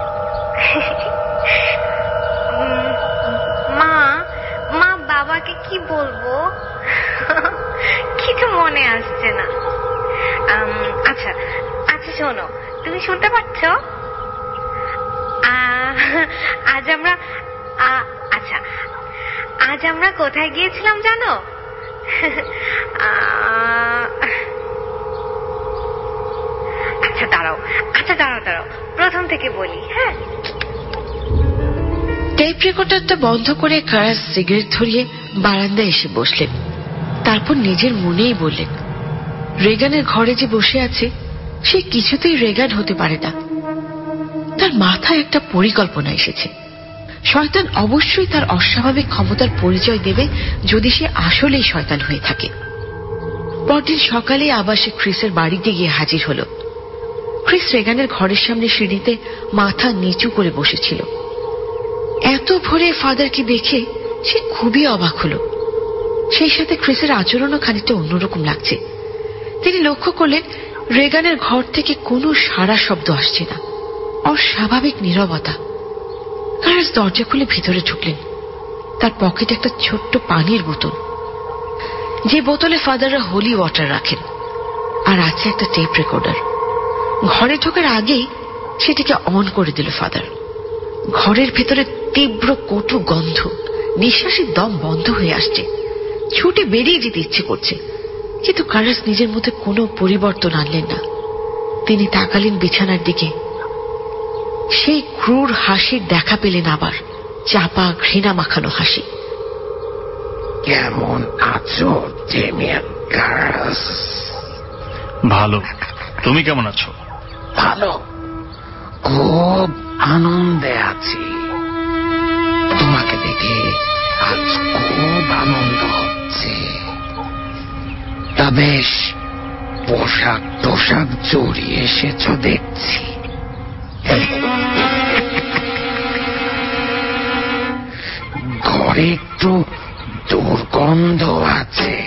মা বাবাকে কি বলবো? কিছু মনে আসছে না। আচ্ছা আচ্ছা, শোনো, তুমি শুনতে পাচ্ছ? আজ আমরা কোথায় গিয়েছিলাম জানো? আচ্ছা দাঁড়াও, প্রথম থেকে বলি। হ্যাঁ, টেপ রেকর্ডারটা বন্ধ করে কারাস সিগারেট ধরিয়ে বারান্দায় এসে বসলেন। তারপর নিজের মনেই বললেন, রেগানের ঘরে যে বসে আছে সে কিছুতেই রেগান হতে পারে না। তার মাথায় একটা পরিকল্পনা এসেছে। শয়তান অবশ্যই তার অস্বাভাবিক ক্ষমতার পরিচয় দেবে যদি সে আসলেই শয়তান হয়ে থাকে। পরদিন সকালে আবার সে ক্রিসের বাড়িতে গিয়ে হাজির হল। ক্রিস রেগানের ঘরের সামনে সিঁড়িতে মাথা নিচু করে বসেছিল। এত ভোরে ফাদারকে দেখে সে খুবই অবাক হল। সেই সাথে ক্রিসের আচরণও খানিকটা অন্যরকম লাগছে। তিনি লক্ষ্য করলেন রেগানের ঘর থেকে কোনো সাড়া শব্দ আসছে না, অস্বাভাবিক নীরবতা। কারাস দরজা খুলে ভিতরে ঢুকলেন। তার পকেটে একটা ছোট্ট পানির বোতল, যে বোতলে ফাদাররা হোলি ওয়াটার রাখেন, আর আছে একটা টেপ রেকর্ডার। ঘরে ঢোকার আগেই সেটাকে অন করে দিল ফাদার। ঘরের ভেতরে তীব্র কটু গন্ধ, নিঃশ্বাসের দম বন্ধ হয়ে আসছে। ছুটে বেরিয়ে যেতে ইচ্ছে করছে, কিন্তু কারাস নিজের মধ্যে কোনো পরিবর্তন আনলেন না। তিনি তাকালেন বিছানার দিকে। সেই ক্রূর হাসির দেখা পেলেন, আবার চাপা ঘৃণা মাখানো হাসি। কেমন আছো ডেমিয়ান কারাস? ভালো, তুমি কেমন আছো? ভালো, খুব আনন্দে আছি। তোমাকে দেখে আজ খুব আনন্দ হচ্ছে। তা বেশ, পোশাক টোশাক জড়িয়ে এসেছ দেখছি। ঘরে একটু দুর্গন্ধ আছে।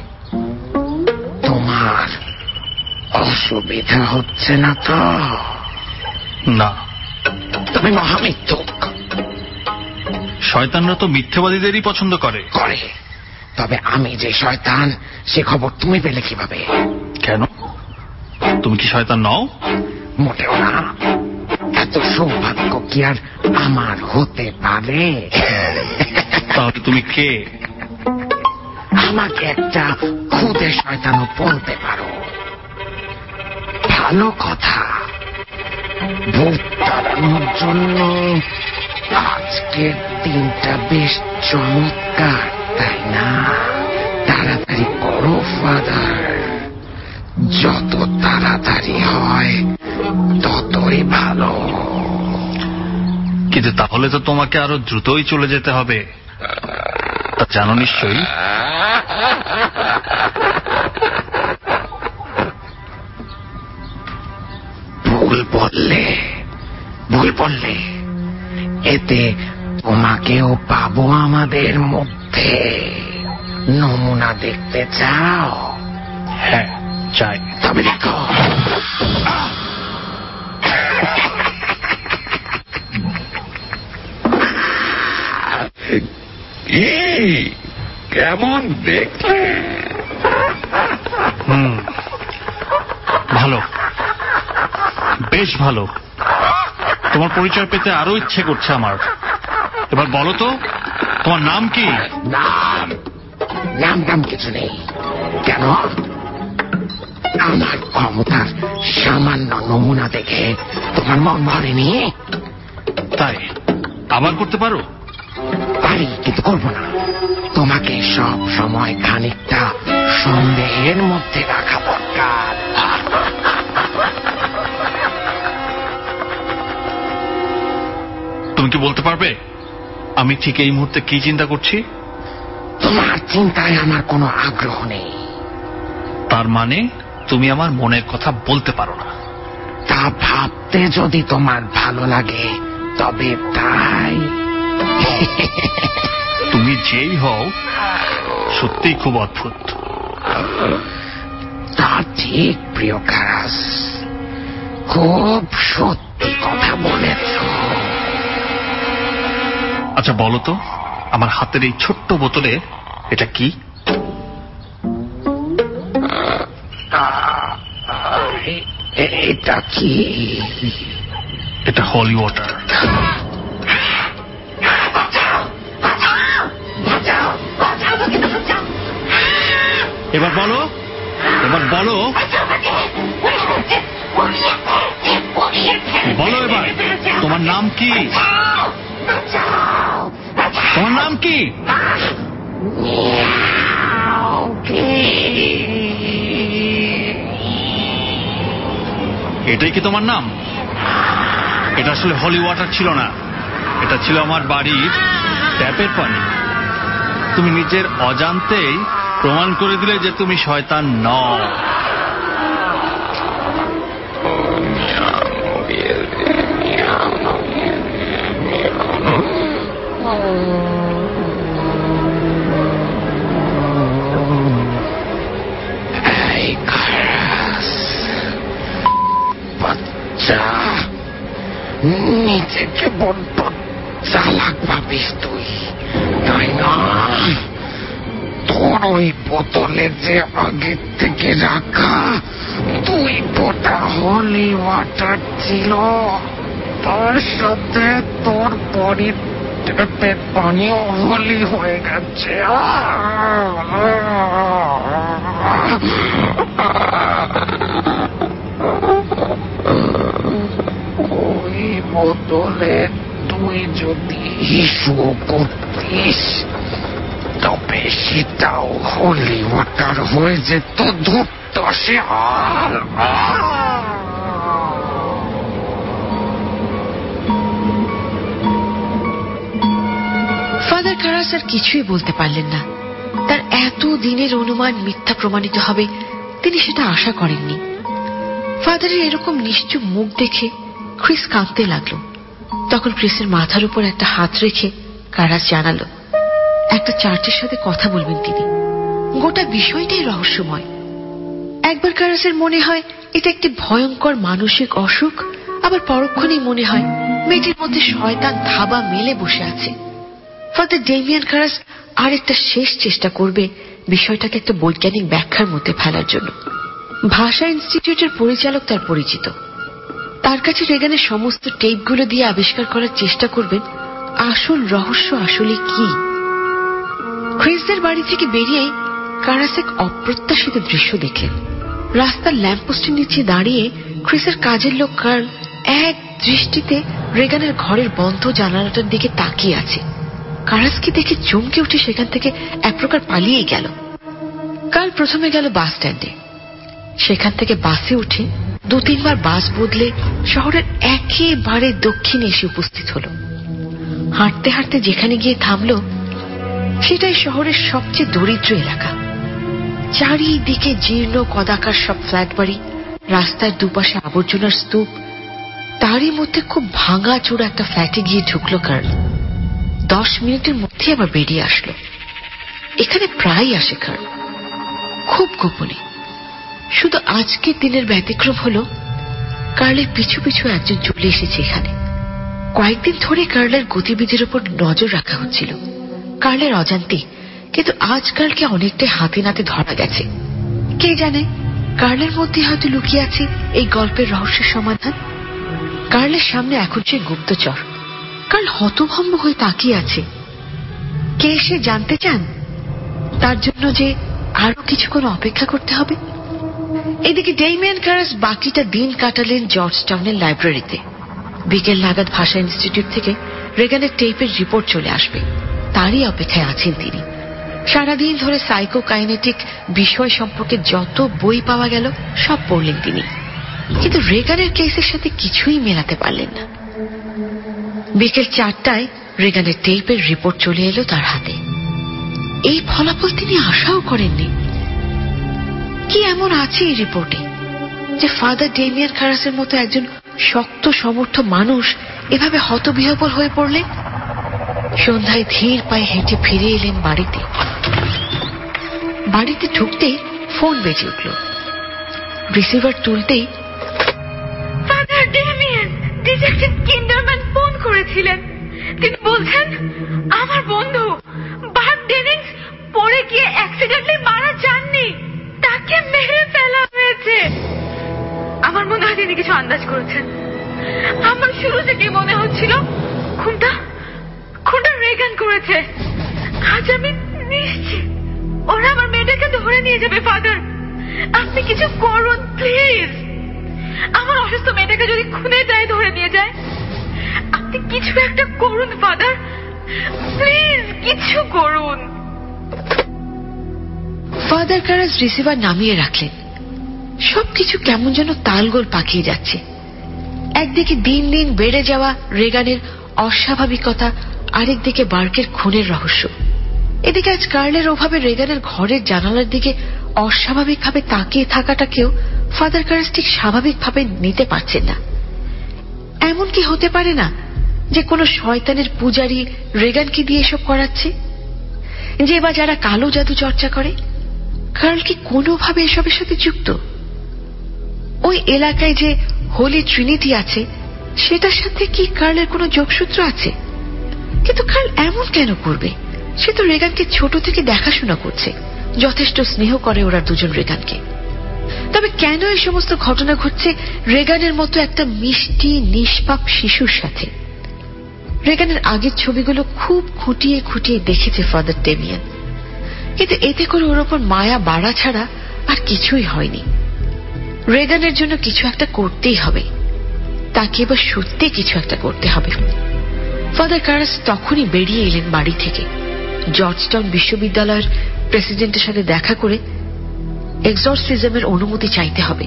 তোমার অসুবিধা হচ্ছে না তো? না। তুমি মহামিথ্যুক। শয়তানরা তো মিথ্যাবাদীদেরই পছন্দ করে। তবে আমি যে শয়তান সে খবর তুমি পেলে কিভাবে? কেন, তুমি কি শয়তান নও? মোটেও না। এত সৌভাগ্য কি আর আমার হতে পারে? তাহলে তুমি কে? আমাকে একটা খুদে শয়তানও বলতে পারো। ভালো কথা। ভূত তাড়ানোর জন্য আজকের দিনটা বেশ চমৎকার, তাই না? তাড়াতাড়ি করো ফাদার। যত তাড়াতাড়ি হয় ততই ভালো। কিন্তু তাহলে তো তোমাকে আরো দ্রুতই চলে যেতে হবে, তা জানো নিশ্চয়ই। ভুল বললে এতে তোমাকেও পাবো আমাদের মধ্যে। নমুনা দেখতে চাও? হ্যাঁ চাই। তবে দেখো। কেমন দেখলে? ভালো, বেশ ভালো। তোমার পরিচয় পেতে আরো ইচ্ছে করছে আমার। এবার বলো তো, তোমার নাম কি? নাম কিছু নেই। কেন? আমার ক্ষমতার সামান্য নমুনা দেখে তোমার মন ভরেনি? তাই আবার করতে পারো? পারি, কিন্তু করবো না। তোমাকে সব সময় খানিকটা সন্দেহের মধ্যে রাখা দরকার। তুমি কি বলতে পারবে আমি ঠিক এই মুহূর্তে কি চিন্তা করছি? তোমার চিন্তায় আমার কোনো আগ্রহ নেই। তার মানে তুমি আমার মনের কথা বলতে পারো না? তা ভাবতে যদি তোমার ভালো লাগে তবে তাই। তুমি যেই হও সত্যিই খুব অদ্ভুত। তা ঠিক প্রিয় কারাস, খুব সত্যি কথা বলেছ। আচ্ছা বলো তো, আমার হাতের এই ছোট্ট বোতলে এটা কি? এটা কি? এটা হলি ওয়াটার। এবার বলো, বলো এবার তোমার নাম কি? তোমার নাম কি? এটাই কি তোমার নাম? এটা আসলে হলি ওয়াটার ছিল না, এটা ছিল আমার বাড়ির ট্যাপের পানি। তুমি নিজের অজান্তেই প্রমাণ করে দিলে যে তুমি শয়তান নও। নিজেকে বড্ড চালাক ভাবিস তুই, তাই না? তোর ওই বোতলে যে আগের থেকে রাখা 2 ফোঁটা হলি ওয়াটার ছিল, তার সাথে তোর বডির ট্যাপের পানিও হলি হয়ে গেছে। ওই বোতলে তুই যদি ইস্যু করতিস তবে সেটাও হলি ওয়াটার হয়ে যেত। ধূপ্ত শিয়াল। ফাদার কারাস আর কিছুই বলতে পারলেন না। তার এত দিনের অনুমান মিথ্যা প্রমাণিত হবে তিনি সেটা আশা করেননি। ফাদারের এরকম নিশ্চুপ মুখ দেখে ক্রিস কাঁদতে লাগলো। তখন ক্রিসের মাথার উপর একটা হাত রেখে কারাস জানালো একটা চার্চের সাথে কথা বলবেন তিনি। গোটা বিষয়টাই রহস্যময়। একবার কারাসের মনে হয় এটা একটি ভয়ঙ্কর মানসিক অসুখ, আবার পরক্ষণেই মনে হয় মেয়েটির মধ্যে শয়তান থাবা মেলে বসে আছে। ফাদার ডেমিয়ান কারাস আরেকটা শেষ চেষ্টা করবে বিষয়টাকে একটা বৈজ্ঞানিক ব্যাখ্যার মধ্যে ফেলার জন্য। ভাষা ইনস্টিটিউটের পরিচালক তার পরিচিত। তার কাছে রেগানের সমস্ত টেপগুলো দিয়ে আবিষ্কার করার চেষ্টা করবেন আসল রহস্য আসলে কি। ক্রিসদের বাড়ি থেকে বেরিয়ে কারাস এক অপ্রত্যাশিত দৃশ্য দেখলেন। রাস্তার ল্যাম্পপোস্টের নিচে দাঁড়িয়ে ক্রিসের কাজের লোক কার্ল এক দৃষ্টিতে রেগানের ঘরের বন্ধ জানালাটার দিকে তাকিয়ে আছে। কারাসকে দেখে চমকে উঠে সেখান থেকে এক প্রকার পালিয়ে গেল। কার্ল প্রথমে গেল বাস স্ট্যান্ডে। সেখান থেকে বাসে উঠে 2-3 বার বাস বদলে শহরের একেবারে দক্ষিণে এসে উপস্থিত হল। হাঁটতে হাঁটতে যেখানে গিয়ে থামল সেটাই শহরের সবচেয়ে দরিদ্র এলাকা। চারিদিকে জীর্ণ কদাকার সব ফ্ল্যাট বাড়ি, রাস্তার দুপাশে আবর্জনার স্তূপ। তারই মধ্যে খুব ভাঙা চোরা একটা ফ্ল্যাটে গিয়ে ঢুকলো কার্ল। 10 মিনিটের মধ্যে আবার বেরিয়ে আসলো। এখানে প্রায় আসে কার্ল, খুব গোপনে। শুধু আজকের দিনের ব্যতিক্রম হল কার্লের পিছু পিছু একজন চলে এসেছে এখানে। কয়েকদিন ধরে কার্লের গতিবিধির উপর নজর রাখা হচ্ছিল। কার্লের অজান্তে, কিন্তু আজ কার্লকে অনেকটাই হাতে নাতে ধরা গেছে। কে জানে কার্লের মধ্যে হয়তো লুকিয়ে আছে এই গল্পের রহস্যের সমাধান। কার্লের সামনে এখন সে গুপ্তচর। কার্ল হতভম্ব হয়ে তাকিয়ে আছে। কে সে জানতে চান? তার জন্য যে আরো কিছুক্ষণ অপেক্ষা করতে হবে। এদিকে ডেমিয়ান কারাস বাকিটা দিন কাটালেন জর্জ টাউনের লাইব্রেরিতে। বিকেল নাগাদ ভাষা ইনস্টিটিউট থেকে রেগানের টেপের রিপোর্ট চলে আসবে, তারই অপেক্ষায় আছেন তিনি। সারাদিন ধরে সাইকোকাইনেটিক বিষয় সম্পর্কে যত বই পাওয়া গেল সব পড়লেন তিনি, কিন্তু রেগানের কেসের সাথে কিছুই মেলাতে পারলেন না। বিকেল 4টায় রেগানের টেপের রিপোর্ট চলে এলো তার হাতে। এই ফলাফল তিনি আশাও করেননি। কি এমন আছে এই রিপোর্টে যে ফাদার ডেমিয়ান কারাসের মতো একজন শক্ত সমর্থ মানুষ এভাবে হতবিহ্বল হয়ে পড়লেন? সন্ধ্যায় ধীর পায়ে হেঁটে ফিরে এলেন বাড়িতে। বাড়িতে ঢুকতে ফোন বেজে উঠল। রিসিভার তুলতেই father Damien detective Kinderman phone করেছিলেন। তিনি বলছেন আমার বন্ধু বার্ট ডেনিংস পড়ে গিয়ে অ্যাক্সিডেন্টলি মারা যাননি, তাকে মেরে ফেলা হয়েছে। আমার মনে হয় তিনি কিছু আন্দাজ করেছেন। আমার শুরু থেকে মনে হচ্ছিল খুনটা রেগান করেছে। আজ আমি নিশ্চিত ওরা আমার মেয়েটাকে ধরে নিয়ে যাবে। ফাদার, আপনি কিছু করুন প্লিজ। আমার অসুস্থ মেয়েটাকে যদি খুনের দায়ে ধরে নিয়ে যায়, আপনি কিছু একটা করুন ফাদার, প্লিজ কিছু করুন। ফাদার কারাস রিসিভার নামিয়ে রাখলেন। সবকিছু কেমন যেন তালগোল পাকিয়ে যাচ্ছে। একদিকে দিন দিন বেড়ে যাওয়া রেগানের অস্বাভাবিকতা, আরেকদিকে বার্কের খুনের রহস্য। এদিকে আজ কার্লের অভাবে রেগানের ঘরের জানালার দিকে অস্বাভাবিকভাবে তাকিয়ে থাকাটাকেও ফাদার কারাস ঠিক স্বাভাবিকভাবে নিতে পারছেন না। এমন কি হতে পারে না যে কোনো শয়তানের পূজারী রেগানকে দিয়ে এসব করাচ্ছে? যে বা যারা কালো জাদু চর্চা করে, কার্ল কি কোনোভাবে এসবের সাথে যুক্ত? ওই এলাকায় যে হোলি ট্রিনিটি আছে, সেটার সাথে কি কার্লের কোনো যোগসূত্র আছে? কিন্তু কার্ল এমন কেন করবে? সে তো রেগানকে ছোট থেকে দেখাশোনা করছে, যথেষ্ট স্নেহ করে ওরা দুজন রেগানকে। তবে কেন এই সমস্ত ঘটনা ঘটছে রেগানের মতো একটা মিষ্টি নিষ্পাপ শিশুর সাথে? রেগানের আগের ছবিগুলো খুব খুঁটিয়ে খুঁটিয়ে দেখেছে ফাদার ডেমিয়ান, কিন্তু এতে করে ওর ওপর মায়া বাড়া ছাড়া আর কিছুই হয়নি। রেগানের জন্য কিছু একটা করতেই হবে, তাকে এবার সত্যি কিছু একটা করতে হবে। ফাদার কারাস তখনই বেরিয়ে এলেন বাড়ি থেকে। জর্জটাউন বিশ্ববিদ্যালয়ের প্রেসিডেন্টের সাথে দেখা করে এক্সরসিজমের অনুমতি চাইতে হবে।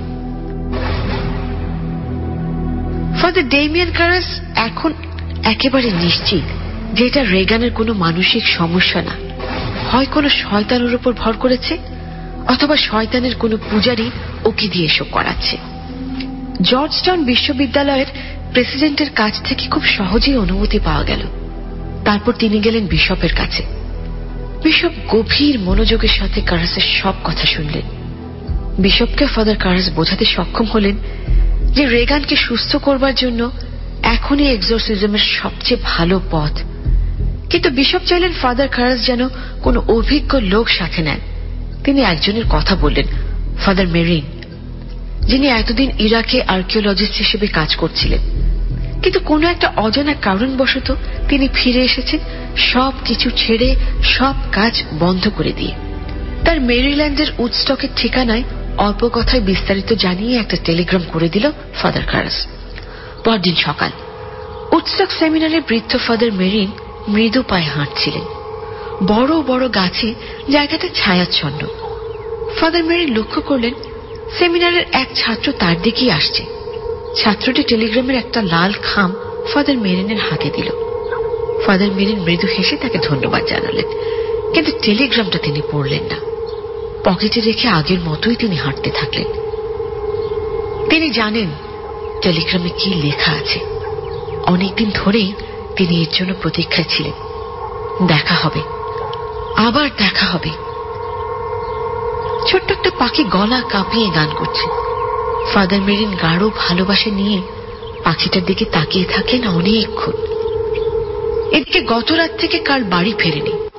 ফাদার ডেমিয়ান কারাস এখন একেবারে নিশ্চিত যে এটা রেগানের কোনো মানসিক সমস্যা না। হয় কোনো শয়তানের উপর ভর করেছে, অথবা শয়তানের কোনো পূজারী ওকে দিয়ে এসব করাচ্ছে। জর্জটাউন বিশ্ববিদ্যালয়ের প্রেসিডেন্টের কাছ থেকে খুব সহজেই অনুমতি পাওয়া গেল। তারপর তিনি গেলেন বিশপের কাছে। বিশপ গভীর মনোযোগের সাথে কারাসের সব কথা শুনলেন। বিশপকে ফাদার কারাস বোঝাতে সক্ষম হলেন যে রেগানকে সুস্থ করবার জন্য এখনই এক্সরসিজমের সবচেয়ে ভালো পথ। কিন্তু বিশপ চাইলেন ফাদার কারাস যেন কোনো অভিজ্ঞ লোক সাথে নেন। তিনি একজনের কথা বললেন, ফাদার মেরিন, যিনি এতদিন ইরাকে আর্কিওলজিস্ট হিসেবে কাজ করছিলেন, কিন্তু কোনো একটা অজানা কারণবশত তিনি ফিরে এসেছেন সবকিছু ছেড়ে, সব কাজ বন্ধ করে দিয়ে। তার মেরিল্যান্ডের উডস্টকের ঠিকানায় অল্প কথায় বিস্তারিত জানিয়ে একটা টেলিগ্রাম করে দিল ফাদার কারাস। পরদিন সকাল উডস্টক সেমিনারে বৃদ্ধ ফাদার মেরিন মৃদু পায়ে হাঁটছিলেন। বড় বড় গাছে জায়গাটা ছায়াচ্ছন্ন। ফাদার মেরিন লক্ষ্য করলেন সেমিনারের এক ছাত্র তার দিকেই আসছে। ছাত্রটি টেলিগ্রামের একটা লাল খাম ফাদার মেরিনের হাতে দিল। ফাদার মেরিন মৃদু হেসে তাকে ধন্যবাদ জানালেন, কিন্তু টেলিগ্রামটা তিনি পড়লেন না। পকেটে রেখে আগের মতোই তিনি হাঁটতে থাকলেন। তিনি জানেন টেলিগ্রামে কি লেখা আছে। অনেকদিন ধরেই তিনি এর জন্য প্রতীক্ষায় ছিলেন। দেখা হবে, আবার দেখা হবে। ছোট্ট একটা পাখি গলা কাঁপিয়ে গান করছে। ফাদার মেরিন গাঢ় ভালোবাসা নিয়ে পাখিটার দিকে তাকিয়ে থাকেন অনেকক্ষণ। এদিকে গত রাত থেকে কাল বাড়ি ফেরেনি।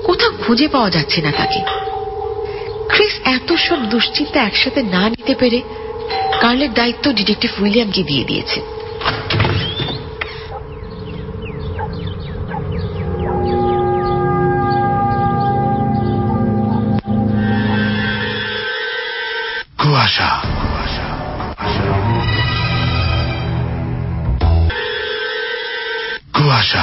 কোথাও খুঁজে পাওয়া যাচ্ছে না তাকে। ক্রিস এত সব দুশ্চিন্তা একসাথে না নিতে পেরে কার্লের দায়িত্ব ডিটেকটিভ উইলিয়ামকে দিয়ে দিয়েছে। কুয়াশা, কুয়াশা,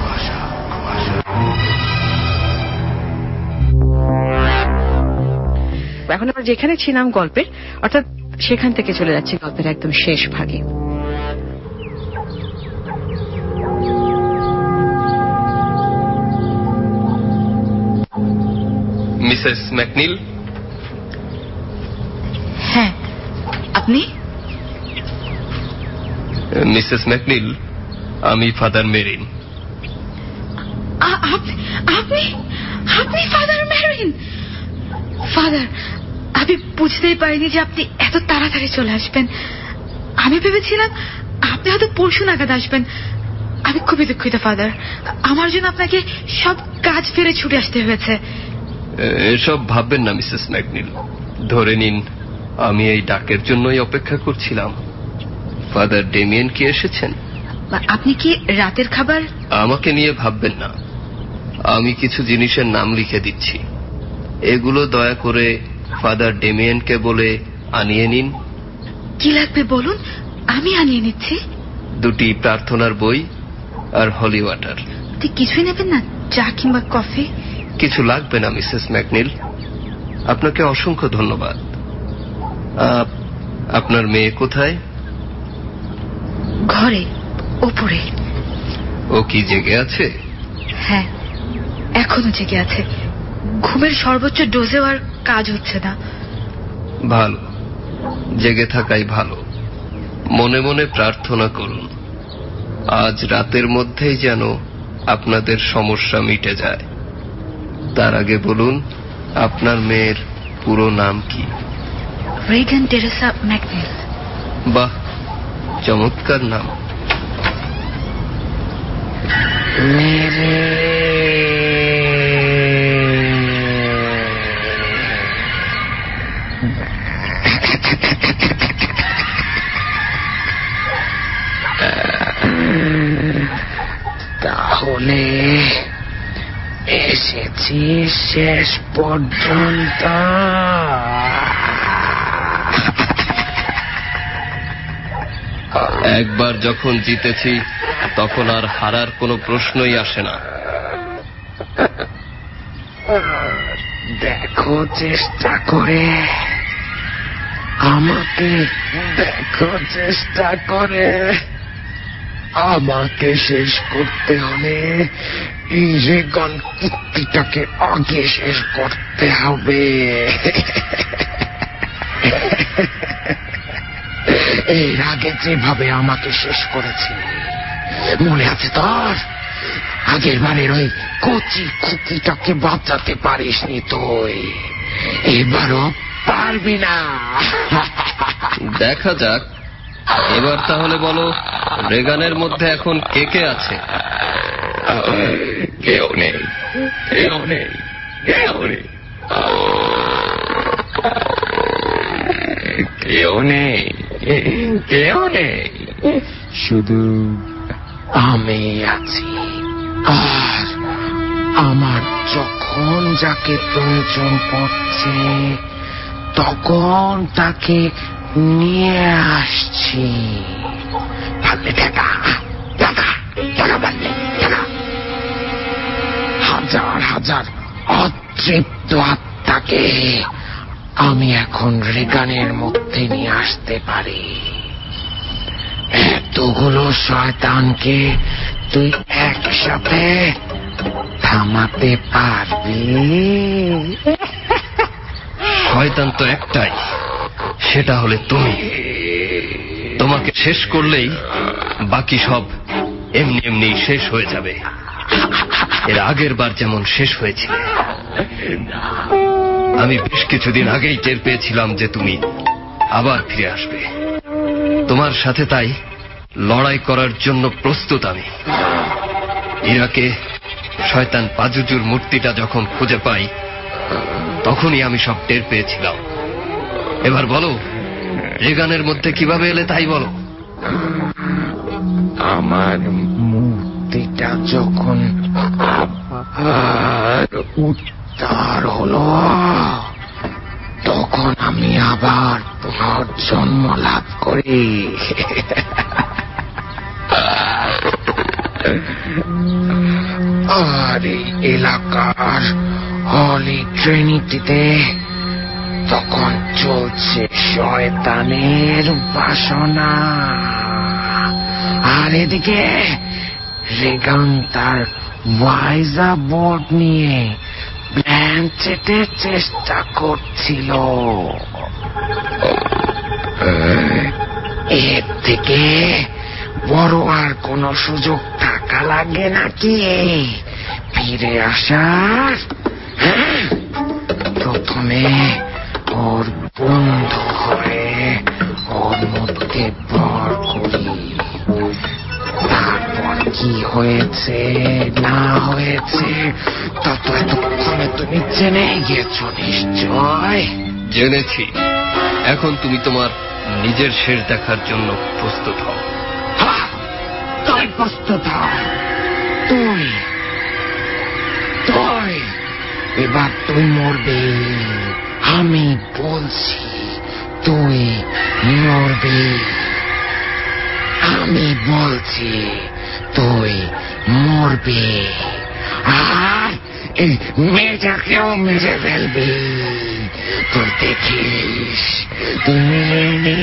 এখন আমরা যেখানে ছিলাম গল্পের, অর্থাৎ সেখান থেকে চলে যাচ্ছে গল্পের একদম শেষ ভাগে। Mrs MacNeil. হ্যাঁ, আপনি? মিসেস ম্যাকনিল, আমি ফাদার মেরিন। আপনি আপনি ফাদার মেরিন? ফাদার, আমি বুঝতেই পারিনি যে আপনি এত তাড়াতাড়ি চলে আসবেন। আমি ভেবেছিলাম আপনি হয়তো পরশু নাগাদ আসবেন। আমি খুবই দুঃখিত ফাদার, আমার জন্য আপনাকে সব কাজ ফেলে ছুটে আসতে হয়েছে। এসব ভাববেন না মিসেস ম্যাকনিল, ধরে নিন আমি এই ডাকের জন্যই অপেক্ষা করছিলাম। ফাদার ডেমিয়েন কি এসেছেন? আপনি কি রাতের খাবার? আমাকে নিয়ে ভাববেন না, আমি কিছু জিনিসের নাম লিখে দিচ্ছি, এগুলো দয়া করে ফাদার ডেমিয়েনকে বলে আনিয়ে নিন। কি লাগবে বলুন, আমি আনিয়ে নিচ্ছি। 2টি প্রার্থনার বই আর হলি ওয়াটার। কিছুই নেবেন না? চা কিংবা কফি? কিছু লাগবে না মিসেস ম্যাকনিল, আপনাকে অসংখ্য ধন্যবাদ। আপনার মেয়ে কোথায়? ঘরে, ওপরে। ও কি জেগে আছে? হ্যাঁ, এখনো জেগে আছে। ঘুমের সর্বোচ্চ ডোজেও আর কাজ হচ্ছে না। ভালো, জেগে থাকাই ভালো। মনে মনে প্রার্থনা করুন আজ রাতের মধ্যেই যেন আপনাদের সমস্যা মিটে যায়। তার আগে বলুন আপনার মেয়ের পুরো নাম কি? Regan Teresa MacNeil. বাহ, চমৎকার নাম। তাহলে এসেছি শেষ পর্যন্ত। একবার যখন জিতেছি তখন আর হারার কোনো প্রশ্নই আসে না। দেখো চেষ্টা করে, আমাকে দেখো চেষ্টা করে। আমাকে শেষ করতে হলে এই রেগান কুত্তিটাকে আগে শেষ করতে হবে। এর আগে যেভাবে আমাকে শেষ করেছি মনে আছে তোর? আগের বারের ওই কচি খুকিটাকে বাঁচাতে পারিসনি তুই, এবারও পারবি না। দেখা যাক। এবার তাহলে বলো রেগানের মধ্যে এখন কে কে আছে? কেউ নেই, কেউ নেই, কেউ নেই, কেউ নেই, কেউ নেই, শুধু আমি আছি। আর আমার যখন যাকে প্রয়োজন পড়ছে তখন তাকে নিয়ে আসছি। পারলে টাকা টাকা টাকা, পারলে টাকা। হাজার হাজার অতৃপ্ত আত্মাকে আমি এখন রেগানের মধ্যে নিয়ে আসতে পারি। এতগুলো শয়তানকে তুই একসাথে থামাতে পারবি? শয়তান তো একটাই, সেটা হলে তুমি। তোমাকে শেষ করলেই বাকি সব এমনি এমনি শেষ হয়ে যাবে, এর আগের বার যেমন শেষ হয়েছিল। আমি বেশ কিছুদিন আগেই টের পেয়েছিলাম যে তুমি আবার ফিরে আসবে। তোমার সাথে তাই লড়াই করার জন্য প্রস্তুত আমি। ইরাকে শয়তান পাজুজুর মূর্তিটা যখন খুঁজে পাই তখনই আমি সব টের পেয়েছিলাম। এবার বলো, রেগানের মধ্যে কিভাবে এলে তাই বলো। আমার মূর্তিটা যখন আবার উদ্ধার হলো, তখন আমি আবার পুনর্জন্ম লাভ করি। আর এই এলাকার হলি ট্রিনিটিতে তখন চলছে শয়তানের উপাসনা। আর এদিকে রেগান তার ওয়াইজা বোর্ড নিয়ে ব্ল্যাঞ্চেটের চেষ্টা করছিল। এর থেকে বড় আর কোনো সুযোগ থাকা লাগে নাকি ফিরে আসার? প্রথমে ওর বন্ধু হয়ে ওর মধ্যে ভর করি, তারপর কি হয়েছে না হয়েছে তা তো এতক্ষণে তুমি জেনে গেছো নিশ্চয়। জেনেছি। এখন তুমি তোমার নিজের শেষ দেখার জন্য প্রস্তুত হও। তুই প্রস্তুত হ। তুই এবার তুই মরবি। আমি বলছি তুই মরবি। আমি বলছি তুই মরবি। আর এই মেয়েটাকেও মেরে ফেলবি। তুই দেখিস তুই মেরে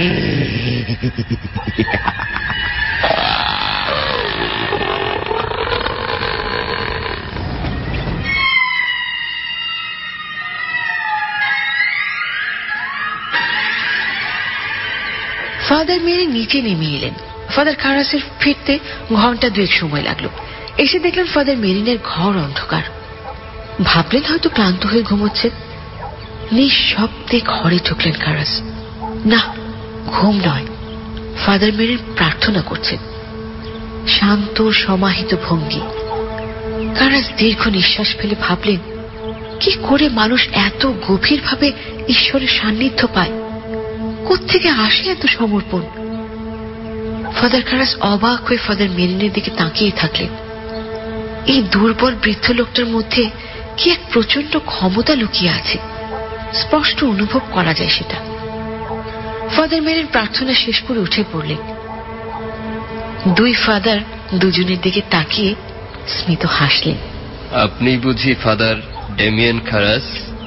ফাদার মেরি নিচে নেমে এলেন। ফাদার কারাসের ফিরতে ঘন্টা 2 সময় লাগলো। এসে দেখলেন ফাদার মেরিনের ঘর অন্ধকার। ভাবলেন হয়তো ক্লান্ত হয়ে ঘুমোচ্ছেন। নিঃশব্দে ঘরে ঢুকলেন কারাস। না, ঘুম নয়, ফাদার মেরিন প্রার্থনা করছেন। শান্ত সমাহিত ভঙ্গি। কারাস দীর্ঘ নিঃশ্বাস ফেলে ভাবলেন, কি করে মানুষ এত গভীরভাবে ঈশ্বরের সান্নিধ্য পায়? কোত্থেকে আসে এত সমর্পণ? ফাদার কারাস অবাক হয়ে ফাদার মেরিনের দিকে তাকিয়ে থাকলেন। এই দুর্বল বৃদ্ধ লোকটার মধ্যে কি এক প্রচন্ড ক্ষমতা লুকিয়ে আছে। স্পষ্ট অনুভব করা যায় সেটা। ফাদার মেরিন প্রার্থনা শেষ করে উঠে পড়লেন। দুই ফাদার দুজনের দিকে তাকিয়ে স্মিত হাসলেন। আপনি বুঝি ফাদার ডেমিয়েন কারাস?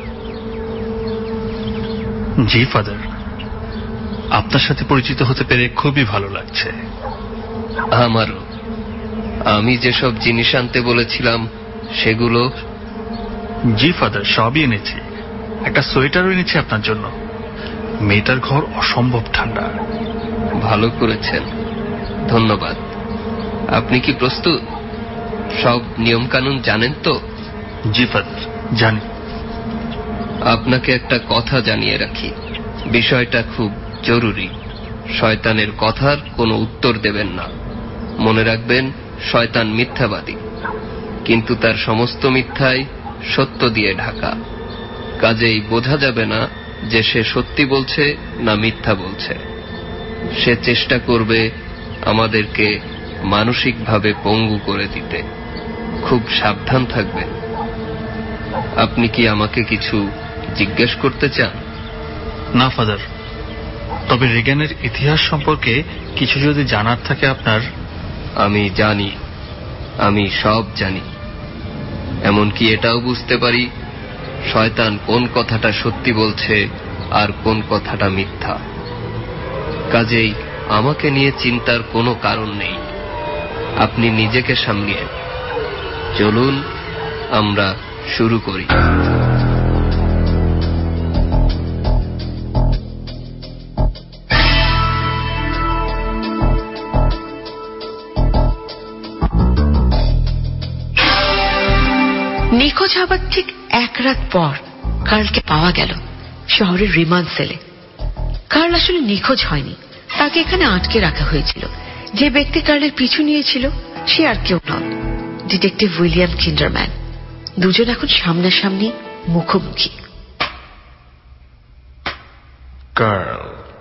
জি ফাদার, আপনার সাথে পরিচিত হতে পেরে খুবই ভালো লাগছে। আমারও। আমি যেসব জিনিস আনতে বলেছিলাম সেগুলো? জি ফাদার, সবই এনেছি। একটা সোয়েটারও এনেছি আপনার জন্য। মেয়েটার ঘর অসম্ভব ঠান্ডা। ভালো করেছেন, ধন্যবাদ। আপনি কি প্রস্তুত? সব নিয়ম কানুন জানেন তো? জি ফাদার, জানি। আপনাকে একটা কথা জানিয়ে রাখি, বিষয়টা খুব জরুরি। শয়তানের কথার কোনো উত্তর দেবেন না। মনে রাখবেন, শয়তান মিথ্যাবাদী, কিন্তু তার সমস্ত মিথ্যাই সত্য দিয়ে ঢাকা। কাজেই বোঝা যাবে না যে সে সত্যি বলছে না মিথ্যা বলছে। সে চেষ্টা করবে আমাদেরকে মানসিকভাবে পঙ্গু করে দিতে। খুব সাবধান থাকবেন। আপনি কি আমাকে কিছু জিজ্ঞেস করতে চান? না ফাদার, তবে রেগানের ইতিহাস সম্পর্কে কিছু যদি জানার থাকে আপনার। আমি জানি, আমি সব জানি। এমনকি এটাও বুঝতে পারি শয়তান কোন কথাটা সত্যি বলছে আর কোন কথাটা মিথ্যা। কাজেই আমাকে নিয়ে চিন্তার কোনো কারণ নেই। আপনি নিজেকে সামলিয়ে চলুন, আমরা শুরু করি। নিখোঁজ হবার ঠিক 1 রাত পর কার্লকে পাওয়া গেল শহরের রিমান্ড সেলে। কার্ল আসলে নিখোঁজ হয়নি, তাকে এখানে আটকে রাখা হয়েছিল। যে ব্যক্তি কার্লের পিছু নিয়েছিল সে আর কেউ নয়, ডিটেকটিভ উইলিয়াম কিন্ডারম্যান। দুজন এখন সামনাসামনি মুখোমুখি। গার্ল,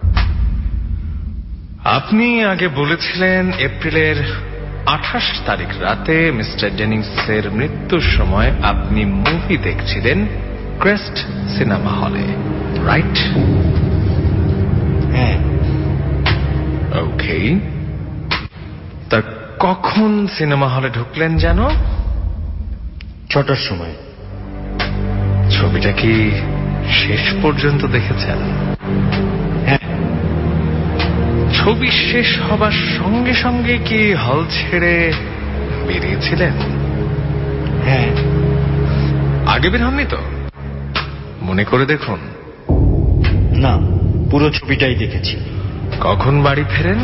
আপনি আগে বলেছিলেন এপ্রিলের 28 তারিখ রাতে মিস্টার ডেনিংসের মৃত্যুর সময় আপনি মুভি দেখছিলেন ক্রেস্ট সিনেমা হলে, রাইট? হ্যাঁ। ওকে, তা কখন সিনেমা হলে ঢুকলেন যেন? 6টার সময়। ছবিটা কি শেষ পর্যন্ত দেখেছেন? হ্যাঁ। ছবি শেষ হবার সঙ্গে সঙ্গে কি হল ছেড়ে বেরিয়েছিলেন? হ্যাঁ। আগে বের হননি তো? মনে করে দেখুন। না, পুরো ছবিটাই দেখেছি। কখন বাড়ি ফেরেন?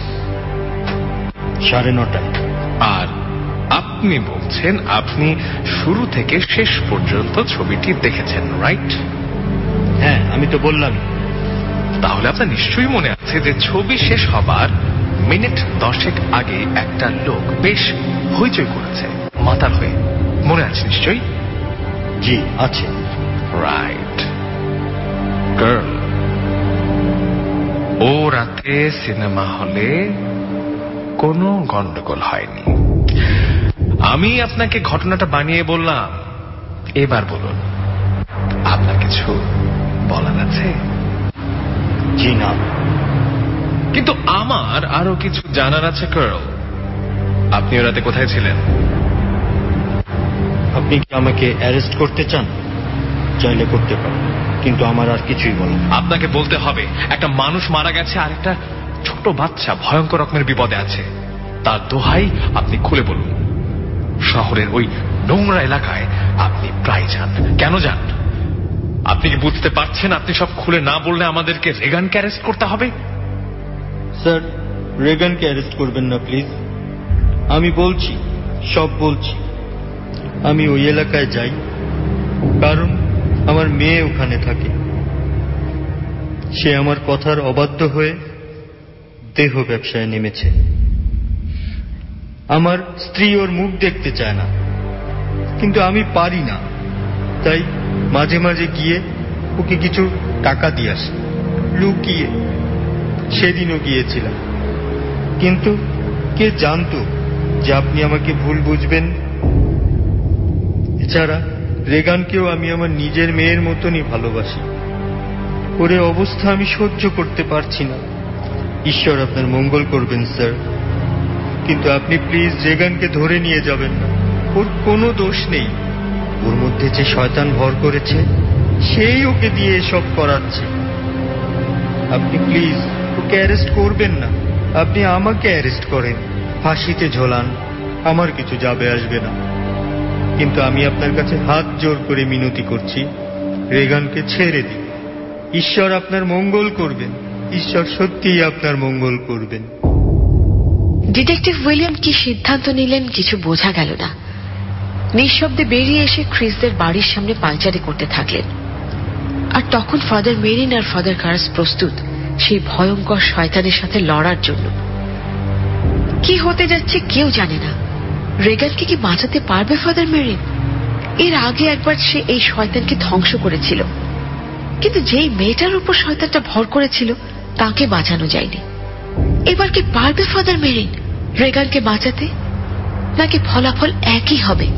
9:30। আর আপনি বলছেন আপনি শুরু থেকে শেষ পর্যন্ত ছবিটি দেখেছেন, রাইট? হ্যাঁ, আমি তো বললাম। তাহলে আপনার নিশ্চয়ই মনে আছে যে ছবি শেষ হবার মিনিট 10 আগে একটা লোক বেশ হইচই করেছে মাতাল হয়ে, মনে আছে নিশ্চয়ই? জি আছে। রাইট। গার্ল, ও রাতে সিনেমা হলে কোনো গন্ডগোল হয়নি। আমি আপনাকে ঘটনাটা বানিয়ে বললাম। এবার বলুন, আপনার কিছু বলার আছে? জি না। কিন্তু আমার আরো কিছু জানার আছে গার্ল। আপনি ও রাতে কোথায় ছিলেন? আপনি কি আমাকে অ্যারেস্ট করতে চান? চাইলে করতে পারেন, কিন্তু আমার আর কিছুই বলার। আপনাকে বলতে হবে, একটা মানুষ মারা গেছে আর একটা ছোট বাচ্চা ভয়ঙ্কর রকমের বিপদে আছে। তার দোহাই আপনি খুলে বলুন। শহরের ওই নোংরা এলাকায় আপনি প্রায় যান। কেন যান? আপনি কি বুঝতে পারছেন আপনি সব খুলে না বললে আমাদেরকে রেগানকে অ্যারেস্ট করতে হবে? স্যার, রেগানকে অ্যারেস্ট করবেন না প্লিজ। আমি বলছি, সব বলছি। আমি ওই এলাকায় যাই কারণ আমার মেয়ে ওখানে থাকে। সে আমার কথার অবাধ্য হয়ে দেহ ব্যবসায় নেমেছে। আমার স্ত্রী ওর মুখ দেখতে চায় না, কিন্তু আমি পারি না, তাই মাঝে মাঝে গিয়ে ওকে কিছু টাকা দিয়ে আসি লুকিয়ে। সেদিনও গিয়েছিলাম, কিন্তু কে জানতো যে আপনি আমাকে ভুল বুঝবেন। এছাড়া রেগানকেও আমি আমার নিজের মেয়ের মতনই ভালোবাসি। ওরে অবস্থা আমি সহ্য করতে পারছি না। ঈশ্বর আপনার মঙ্গল করবেন স্যার, কিন্তু আপনি প্লিজ রেগানকে ধরে নিয়ে যাবেন না। ওর কোনো দোষ নেই। ওর মধ্যে যে শয়তান ভর করেছে সেই ওকে দিয়ে এসব করাচ্ছে। আপনি প্লিজ ওকে অ্যারেস্ট করবেন না। আপনি আমাকে অ্যারেস্ট করেন, ফাঁসিতে ঝোলান, আমার কিছু যাবে আসবে না। কিন্তু আমি আপনার কাছে হাত জোর করে মিনতি করছি, রেগানকে ছেড়ে দিন। ঈশ্বর আপনার মঙ্গল করবেন। ঈশ্বর সত্যিই আপনার মঙ্গল করবেন। ডিটেকটিভ উইলিয়াম কি সিদ্ধান্ত নিলেন কিছু বোঝা গেল না। নিঃশব্দে বেরিয়ে এসে ক্রিসদের বাড়ির সামনে পায়চারি করতে থাকলেন। আর তখন ফাদার মেরিন আর ফাদার কার্স প্রস্তুত সেই ভয়ঙ্কর শয়তানের সাথে লড়ার জন্য। কি হতে যাচ্ছে কেউ জানে না। রেগানকে কি বাঁচাতে পারবে ফাদার মেরিন? এর আগে একবার সে এই শয়তানকে ধ্বংস করেছিল, কিন্তু যেই মেয়েটার উপর শয়তানটা ভর করেছিল তাকে বাঁচানো যায়নি। এবার কি পারবে ফাদার মেরিন রেগানকে বাঁচাতে, নাকি ফলাফল একই হবে?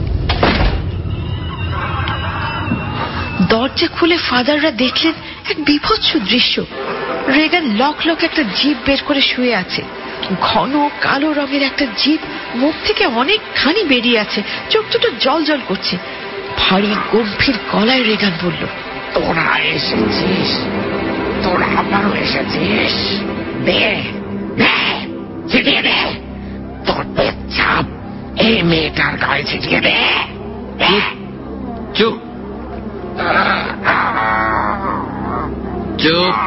দরজা খুলে ফাদাররা দেখলেন এক বিভৎস দৃশ্য। রেগান লক একটা জিভ বের করে শুয়ে আছে। ঘন কালো রঙের একটা জিভ, মুখ থেকে অনেকখানি বেরিয়ে আছে, চোখ দুটো জল জল করছে। ভারী গম্ভীর গলায় রেগান বলল, তোরা এসেছিস? তোরা আবারও এসেছিস? দে ছিটিয়ে দে তোর পেচ্ছাপ এই মেয়েটার গায়ে ছিটিয়ে দে। চুপ চুপ।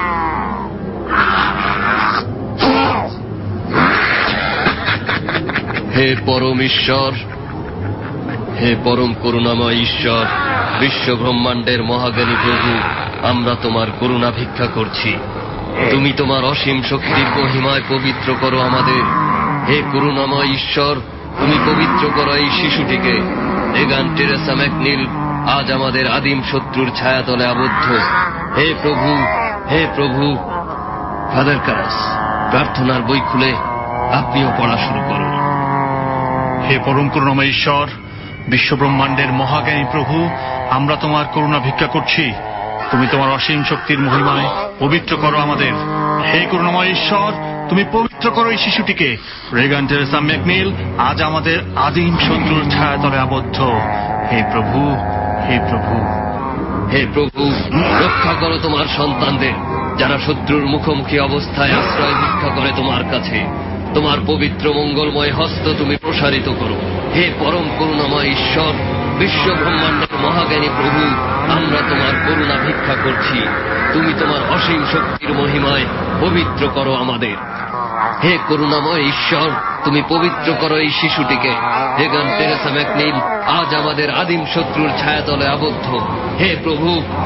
হে পরম ঈশ্বর, হে পরম করুণাময় ঈশ্বর, বিশ্ব ব্রহ্মাণ্ডের মহাজ্ঞানী প্রভু, আমরা তোমার করুণা ভিক্ষা করছি। তুমি তোমার অসীম শক্তির মহিমায় পবিত্র করো আমাদের। হে করুণাময় ঈশ্বর, তুমি পবিত্র করো এই শিশুটিকে। রেগান টেরেসা ম্যাকনিল আজ আমাদের আদিম শত্রুর ছায়াতলে আবদ্ধ। হে প্রভু, হে প্রভু। ফাদার কারাস, প্রার্থনার বই খুলে আপনিও পড়া শুরু করুন। হে পরম করুণাময় ঈশ্বর, বিশ্বব্রহ্মাণ্ডের মহাজ্ঞানী প্রভু, আমরা তোমার করুণা ভিক্ষা করছি। তুমি তোমার অসীম শক্তির মহিমায় পবিত্র করো আমাদের। হে করুণাময় ঈশ্বর, তুমি পবিত্র করো এই শিশুটিকে। রেগান টেরেসা ম্যাকনিল আজ আমাদের আদিম শত্রুর ছায়াতলে আবদ্ধ। হে প্রভু, হে প্রভু। হে প্রভু, রক্ষা করো তোমার সন্তানদের, যারা শত্রুর মুখোমুখি অবস্থায় আশ্রয় ভিক্ষা করে তোমার কাছে। তোমার পবিত্র মঙ্গলময় হস্ত তুমি প্রসারিত করো। হে পরম করুণাময় ঈশ্বর, বিশ্ব ব্রহ্মাণ্ডের মহাজ্ঞানী প্রভু, আমরা তোমার করুণা ভিক্ষা করছি। তুমি তোমার অসীম শক্তির মহিমায় পবিত্র করো আমাদের। হে করুণাময় ঈশ্বর, তুমি পবিত্র করো এই শিশুটিকে। রেগান টেরেসা ম্যাকনিল আজ আমাদের আদিম শত্রুর ছায়াতলে আবদ্ধ। হে প্রভু।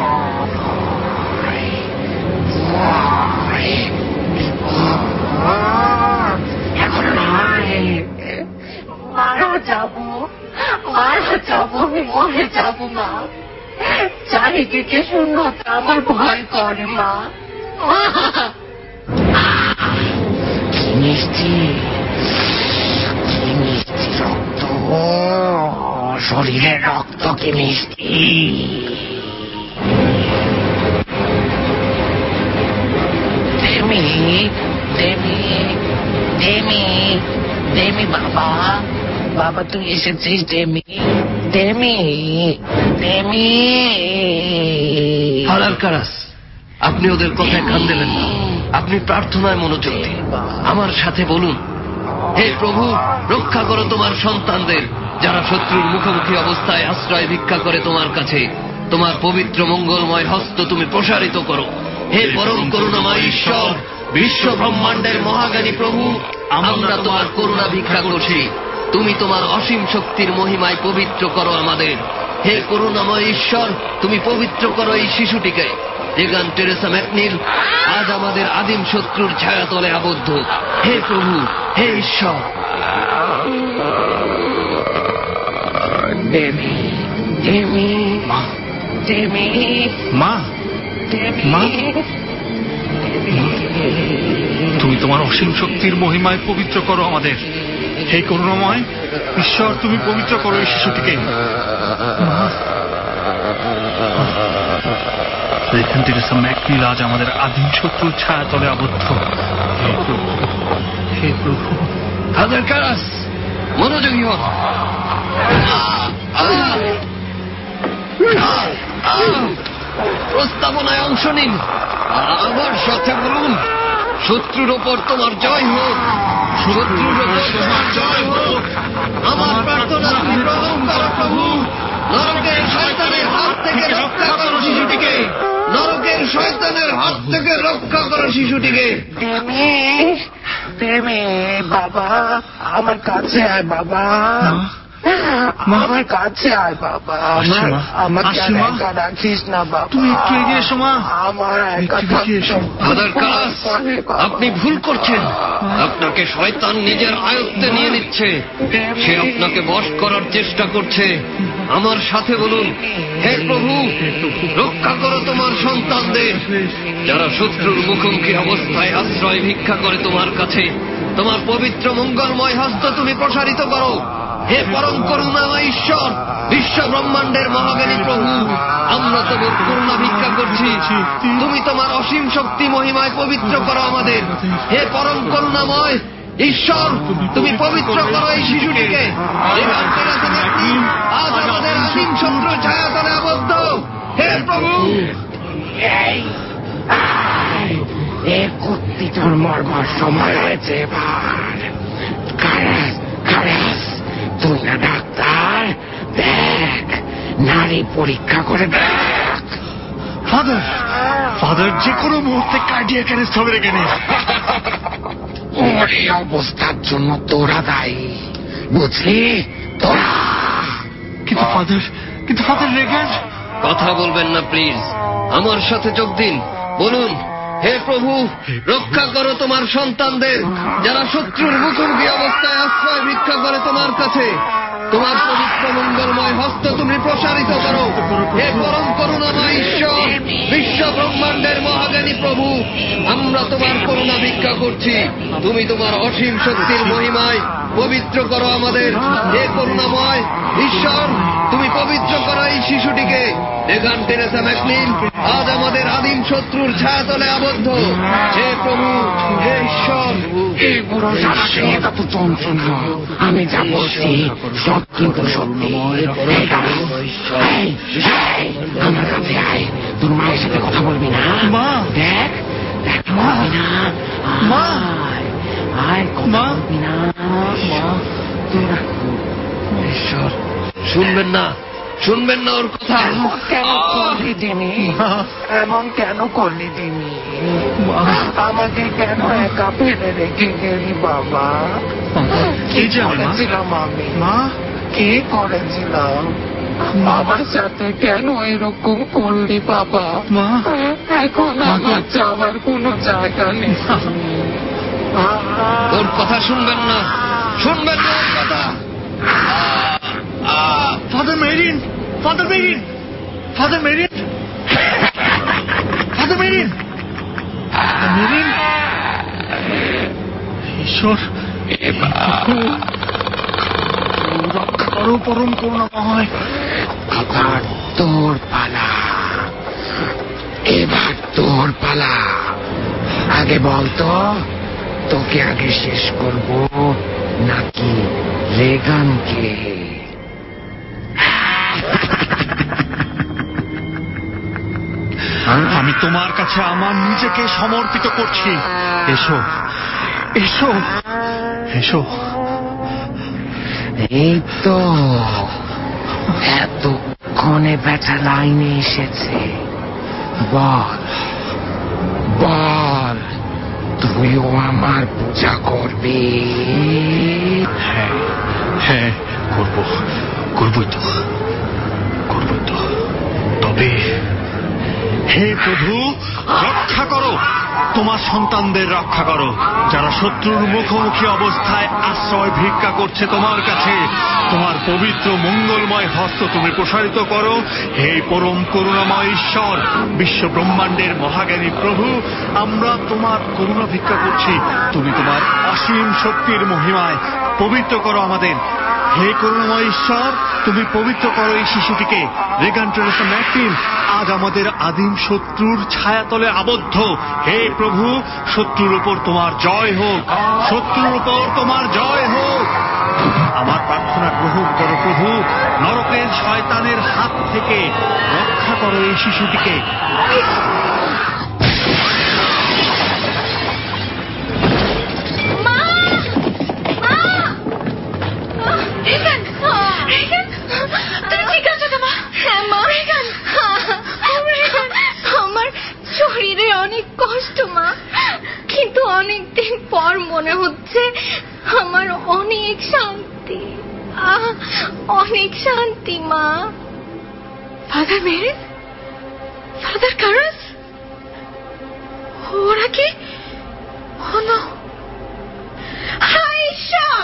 মারা যাবো, মরে যাবো মা। চারিদিকে শূন্যতা আমার ভয় করে মা। কি মিষ্টি, কি মিষ্টি রক্ত, শরীরের রক্ত কি মিষ্টি। দেমি, দেমি, দেমি, দেমি বাবা, বাবা তুই এসেছিস দেমি, দেমি, দেমি। ফাদার কারাস, আপনি ওদের কথায় কান দেবেন না। আপনি প্রার্থনায় মনোযোগ দিন, আমার সাথে বলুন। হে প্রভু, রক্ষা করো তোমার সন্তানদের, যারা শত্রুর মুখোমুখি অবস্থায় আশ্রয় ভিক্ষা করে তোমার কাছে। তোমার পবিত্র মঙ্গলময় হস্ত তুমি প্রসারিত করো। হে পরম করুণাময় ঈশ্বর, বিশ্ব ব্রহ্মাণ্ডের মহাজ্ঞানী প্রভু, আমরা তোমার করুণা ভিক্ষা করছি। তুমি তোমার অসীম শক্তির মহিমায় পবিত্র করো আমাদের। হে করুণাময় ঈশ্বর, তুমি পবিত্র করো এই শিশুটিকে। রেগান টেরেসা ম্যাকনিল আজ আমাদের আদিম শত্রুর ছায়াতলে আবদ্ধ। হে প্রভু, হে ঈশ্বর। দেমি, দেমি, দেমি, মা, মা, তুমি তোমার অসীম শক্তির মহিমায় পবিত্র করো আমাদের। হে করুণাময় ঈশ্বর, তুমি পবিত্র করো এই শিশুটিকে। রেগান টেরেসা ম্যাকনিল আজ আমাদের আদিম শত্রুর ছায়াতলে আবদ্ধ। হে প্রভু, হে প্রভু। ফাদার কারাস, মনোযোগী হন। প্রস্তাবনায় অংশ নিন, আমার সাথে বলুন। শত্রুর ওপর তোমার জয় হোক, শত্রুর ওপর তোমার জয় হোক। আমার প্রার্থনা তুমি গ্রহণ করো প্রভু। নরকের শয়তানের হাত থেকে রক্ষা করো শিশুটিকে, নরকের শয়তানের হাত থেকে রক্ষা করো শিশুটিকে। দেমি, দেমি বাবা, আমার কাছে আয় বাবা, আমার কাছে আয় বাবা। আমাকে একা রাখিস না বাবা, তুমি একটু এগিয়ে এসো মা। আমার একা ফাদার কারাস, আপনি ভুল করছেন। আপনাকে শয়তান নিজের আয়ত্তে নিয়ে নিচ্ছে। সে আপনাকে বশ করার চেষ্টা করছে। আমার সাথে বলুন। হে প্রভু, রক্ষা করো তোমার সন্তানদের, যারা শত্রুর মুখোমুখি অবস্থায় আশ্রয় ভিক্ষা করে তোমার কাছে। তোমার পবিত্র মঙ্গলময় হস্ত তুমি প্রসারিত করো। হে পরম করুণাময় ঈশ্বর, বিশ্ব ব্রহ্মাণ্ডের মহাজ্ঞানী প্রভু, আমরা তোমার করুণা ভিক্ষা করছি। তুমি তোমার অসীম শক্তি মহিমায় পবিত্র করো আমাদের। হে পরম করুণাময় ঈশ্বর, তুমি পবিত্র করো এই শিশুটিকে। আজ আমাদের অসীম শত্রু ছায়াতলে আবদ্ধ। হে প্রভু, কুত্তি তোর মরবার সময় হয়েছে এবার। কারাস, কারাস, তুই না ডাক্তার, দেখ, নারী পরীক্ষা করে দেখ। ফাদার, ফাদার যে কোনো মুহূর্তে কার্ডিয়াক অ্যারেস্ট হবে এখানে। ওর এই অবস্থার জন্য তোরা দায়ী, বুঝলি? তোরা। কিন্তু ফাদার রেগান। কথা বলবেন না প্লিজ, আমার সাথে যোগ দিন। বলুন, হে প্রভু, রক্ষা করো তোমার সন্তানদের, যারা শত্রুর মুখোমুখি অবস্থায় আশ্রয় ভিক্ষা করে তোমার কাছে। তোমার পবিত্র মঙ্গলময় হস্ত তুমি প্রসারিত করো। হে পরম করুণাময় ঈশ্বর, বিশ্ব ব্রহ্মাণ্ডের মহাজ্ঞানী প্রভু, আমরা তোমার করুণা ভিক্ষা করছি। তুমি তোমার অসীম শক্তির মহিমায় পবিত্র করো আমাদের। হে করুণাময় ঈশ্বর, তুমি পবিত্র করো এই শিশুটিকে। রেগান টেরেসা ম্যাকনিল আজ আমাদের আদিম শত্রুর ছায়াতলে আবদ্ধ। হে প্রভু, হে ঈশ্বর। আমি যা বলছি সব কিন্তু সত্যি। আমার কাছে আয়, তোর মায়ের সাথে কথা বলবি না। মা, দেখ দেখ, বলবি না। মা, আয়, কথা বলবি না। তোরা ঈশ্বর, শুনবেন না, শুনবেন না ওর কথা। কেন করলি তিনি? এমন কেন করলি তিনি? আমাকে কেন একা ফেলে রেখে গেলি বাবা? কি করেছিলাম আমি? মা, কি করেছিলাম? আমার সাথে কেন এরকম করলি বাবা? মা, এখন আমার যাওয়ার কোনো জায়গা নেই। ওর কথা শুনবেন না, শুনবেন না ওর কথা। Father Merrin, father Merrin, father Merrin, father Merrin, Merrin. ঈশ্বর, রক্ষা করো পরম করুণাময়। এবার তোর পালা, এবার তোর পালা। আগে বলতো, তোকে আগে শেষ করব নাকি রেগানকে? আমি তোমার কাছে আমার নিজেকে সমর্পিত করছি। এসো, এসো, এসো। এই তো এতক্ষণে বেটা লাইনে এসেছে। বল বল, তুইও আমার পূজা করবি? হ্যাঁ হ্যাঁ, করবো, করবই তো, করবই তো। তবে হে প্রভু, রক্ষা করো তোমার সন্তানদের, রক্ষা করো যারা শত্রুর মুখোমুখি অবস্থায় আশ্রয় ভিক্ষা করছে তোমার কাছে। তোমার পবিত্র মঙ্গলময় হস্ত তুমি প্রসারিত করো। হে পরম করুণাময় ঈশ্বর, বিশ্ব ব্রহ্মাণ্ডের মহাজ্ঞানী প্রভু, আমরা তোমার করুণা ভিক্ষা করছি। তুমি তোমার অসীম শক্তির মহিমায় পবিত্র করো আমাদের। হে করুণাময় ঈশ্বর, তুমি পবিত্র করো এই শিশুটিকে। রেগান টেরেসা ম্যাকনিল আজ আমাদের আদিম শত্রুর ছায়াতলে আবদ্ধ। হে প্রভু, শত্রুর উপর তোমার জয় হোক, শত্রুর উপর তোমার জয় হোক। আমার প্রার্থনা গ্রহণ করো প্রভু। নরকের শয়তানের হাত থেকে রক্ষা করো এই শিশুটিকে। আমার শরীরে অনেক কষ্ট মা, কিন্তু অনেকদিন পর মনে হচ্ছে আমার অনেক শান্তি, অনেক শান্তি মা। ফাদার মেরিন, ফাদার কারাস, ওরা কি? হায় ঈশ্বর!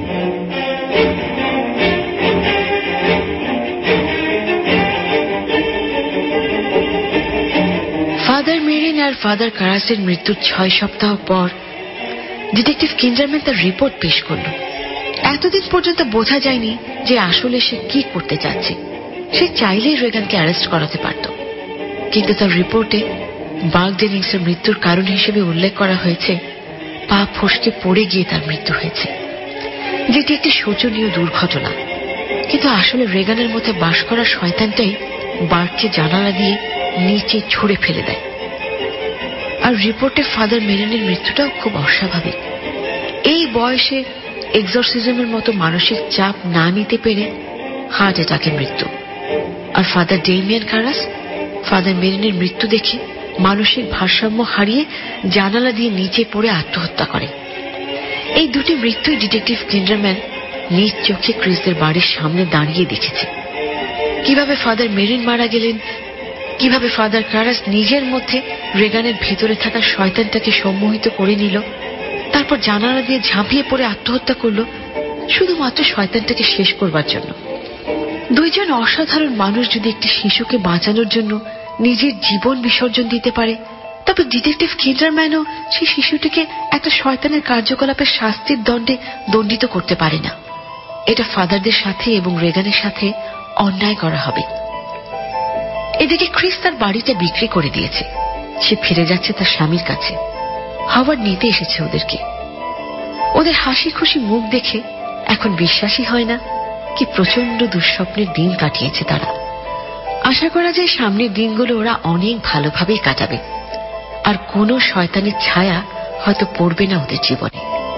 ফাদার মেরিন আর ফাদার কারাসের মৃত্যুর 6 সপ্তাহ পর ডিটেকটিভ কিন্ডারম্যান তার রিপোর্ট পেশ করল। এতদিন পর্যন্ত বোঝা যায়নি যে আসলে সে কি করতে চাচ্ছে। সে চাইলেই রেগানকে অ্যারেস্ট করাতে পারত, কিন্তু তার রিপোর্টে বার্ক ডেনিংসের মৃত্যুর কারণ হিসেবে উল্লেখ করা হয়েছে পা ফসকে পড়ে গিয়ে তার মৃত্যু হয়েছে, যেটি একটি শোচনীয় দুর্ঘটনা। কিন্তু আসলে রেগানের মধ্যে বাস করা শয়তানটাই বার্ককে জানালা দিয়ে নিচে ছুঁড়ে ফেলে দেয়। আর রিপোর্টে ফাদার মেরিনের মৃত্যুটাও খুব অস্বাভাবিক। এই বয়সে এক্সরসিজমের মতো মানসিক চাপ না নিতে পেরে হার্ট অ্যাটাকে মৃত্যু। আর ফাদার ডেমিয়ান কারাস ফাদার মেরিনের মৃত্যু দেখে মানসিক ভারসাম্য হারিয়ে জানালা দিয়ে নিচে পড়ে আত্মহত্যা করে। এই দুটি মৃত্যুই ডিটেকটিভ কিন্ডারম্যান নিজ চোখে ক্রিসদের বাড়ির সামনে দাঁড়িয়ে দেখেছে। কিভাবে ফাদার মেরিন মারা গেলেন কিভাবে ফাদার কারাস নিজের মধ্যে রেগানের ভেতরে থাকা শয়তানটাকে সম্মোহিত করে নিল, তারপর জানালা দিয়ে ঝাঁপিয়ে পড়ে আত্মহত্যা করল শুধুমাত্র শয়তানটাকে শেষ করবার জন্য। দুইজন অসাধারণ মানুষ যদি একটি শিশুকে বাঁচানোর জন্য নিজের জীবন বিসর্জন দিতে পারে, তবে ডিটেকটিভ কিন্ডারম্যানও সেই শিশুটিকে একটা শয়তানের কার্যকলাপের শাস্তির দণ্ডে দণ্ডিত করতে পারে না। এটা ফাদারদের সাথে এবং রেগানের সাথে অন্যায় করা হবে। এদিকে ক্রিস তার বাড়িটা বিক্রি করে দিয়েছে। সে ফিরে যাচ্ছে তার স্বামীর কাছে। হাওয়ার্ড নিতে এসেছে ওদেরকে। ওদের হাসি খুশি মুখ দেখে এখন বিশ্বাসই হয় না কি প্রচন্ড দুঃস্বপ্নের দিন কাটিয়েছে তারা। আশা করা যায় সামনের দিনগুলো ওরা অনেক ভালোভাবেই কাটাবে, আর কোনো শয়তানের ছায়া হয়তো পড়বে না ওদের জীবনে।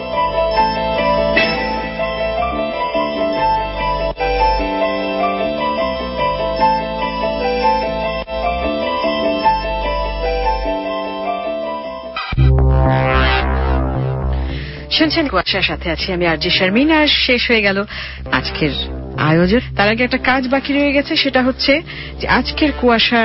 শুনছেন কুয়াশার সাথে আছি আমি আরজে শারমিন। আর শেষ হয়ে গেল আজকের আয়োজন। তার আগে একটা কাজ বাকি রয়ে গেছে, সেটা হচ্ছে যে আজকের কুয়াশার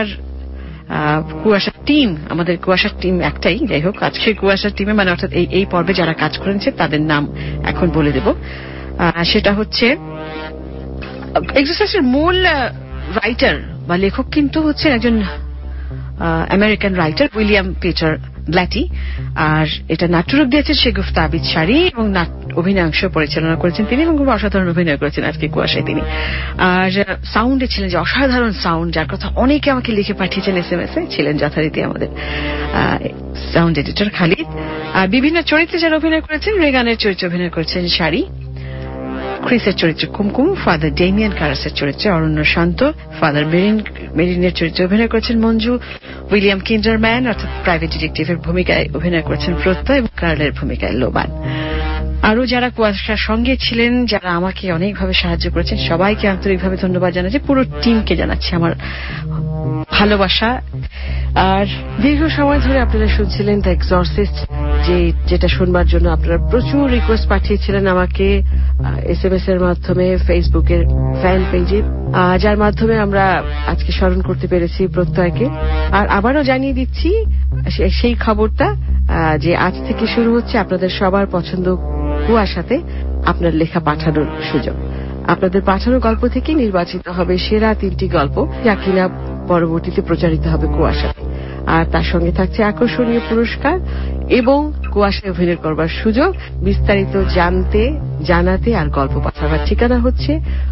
টিম, আমাদের কুয়াশার টিম একটাই, যাই হোক আজকের কুয়াশার টিমে মানে অর্থাৎ এই পর্বে যারা কাজ করেছে তাদের নাম এখন বলে দেব। সেটা হচ্ছে এক্সারসাইজের মূল রাইটার বা লেখক কিন্তু হচ্ছেন একজন American writer William Peter Blatty, আর এটা নাট্যরূপ দিয়েছেন শেগুফতা আবিদ শাড়ি এবং অভিনয়াংশ পরিচালনা করেছেন তিনি এবং খুব অসাধারণ অভিনয় করেছেন আজকে কুয়াশায় তিনি। আর সাউন্ডে ছিলেন যে অসাধারণ সাউন্ড, যার কথা অনেকে আমাকে লিখে পাঠিয়েছেন SMS এ, ছিলেন যথারীতি আমাদের সাউন্ড এডিটর খালিদ। আর বিভিন্ন চরিত্রে যারা অভিনয় করেছেন, রেগানের চরিত্রে অভিনয় করেছেন শাড়ি, ক্রিসের চরিত্রে কুমকুম, ফাদার ডেমিয়ান কারাসের চরিত্রে অরণ্য শান্ত, ফাদার মেরিনের চরিত্রে অভিনয় করেছেন মঞ্জু, উইলিয়াম কিন্ডারম্যান অর্থাৎ প্রাইভেট ডিটেকটিভের ভূমিকায় অভিনয় করেছেন প্রত্যয় এবং কার্লের ভূমিকায় লোবান। আরো যারা কুয়াশার সঙ্গে ছিলেন, যারা আমাকে অনেকভাবে সাহায্য করেছেন, সবাইকে আন্তরিকভাবে ধন্যবাদ জানাচ্ছি। পুরো টিমকে জানাচ্ছি আমার ভালোবাসা। আর দীর্ঘ সময় ধরে আপনারা শুনছিলেন দ্য এক্সরসিস্ট, যেটা শুনবার জন্য আপনারা প্রচুর রিকোয়েস্ট পাঠিয়েছিলেন আমাকে SMS এর মাধ্যমে, ফেসবুকের ফ্যান পেজে, যার মাধ্যমে আমরা আজকে স্মরণ করতে পেরেছি প্রত্যয়কে। আর আবারও জানিয়ে দিচ্ছি সেই খবরটা যে আজ থেকে শুরু হচ্ছে আপনাদের সবার পছন্দ কুয়াশাতে আপনার লেখা পাঠানোর সুযোগ। আপনাদের পাঠানো গল্প থেকে নির্বাচিত হবে সেরা 3টি গল্প, যা কিনা পরবর্তীতে প্রচারিত হবে কুয়াশাতে। আর তার সঙ্গে থাকছে আকর্ষণীয় পুরস্কার এবং কুয়াশায় অভিনয় করবার সুযোগ। বিস্তারিত জানাতে আর গল্প পাঠাবার ঠিকানা হচ্ছে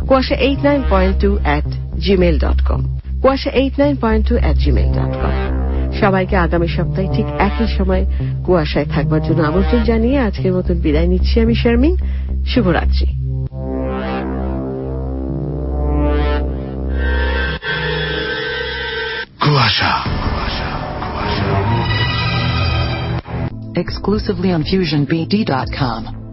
kuasha89.2@gmail.com, kuasha89.2@gmail.com। সবাইকে আগামী সপ্তাহে ঠিক একই সময় কুয়াশায় থাকবার জন্য আমন্ত্রণ জানিয়ে আজকের মতন বিদায় নিচ্ছি আমি শারমিন। শুভরাত্রি। কুয়াশা Exclusively on FusionBD.com.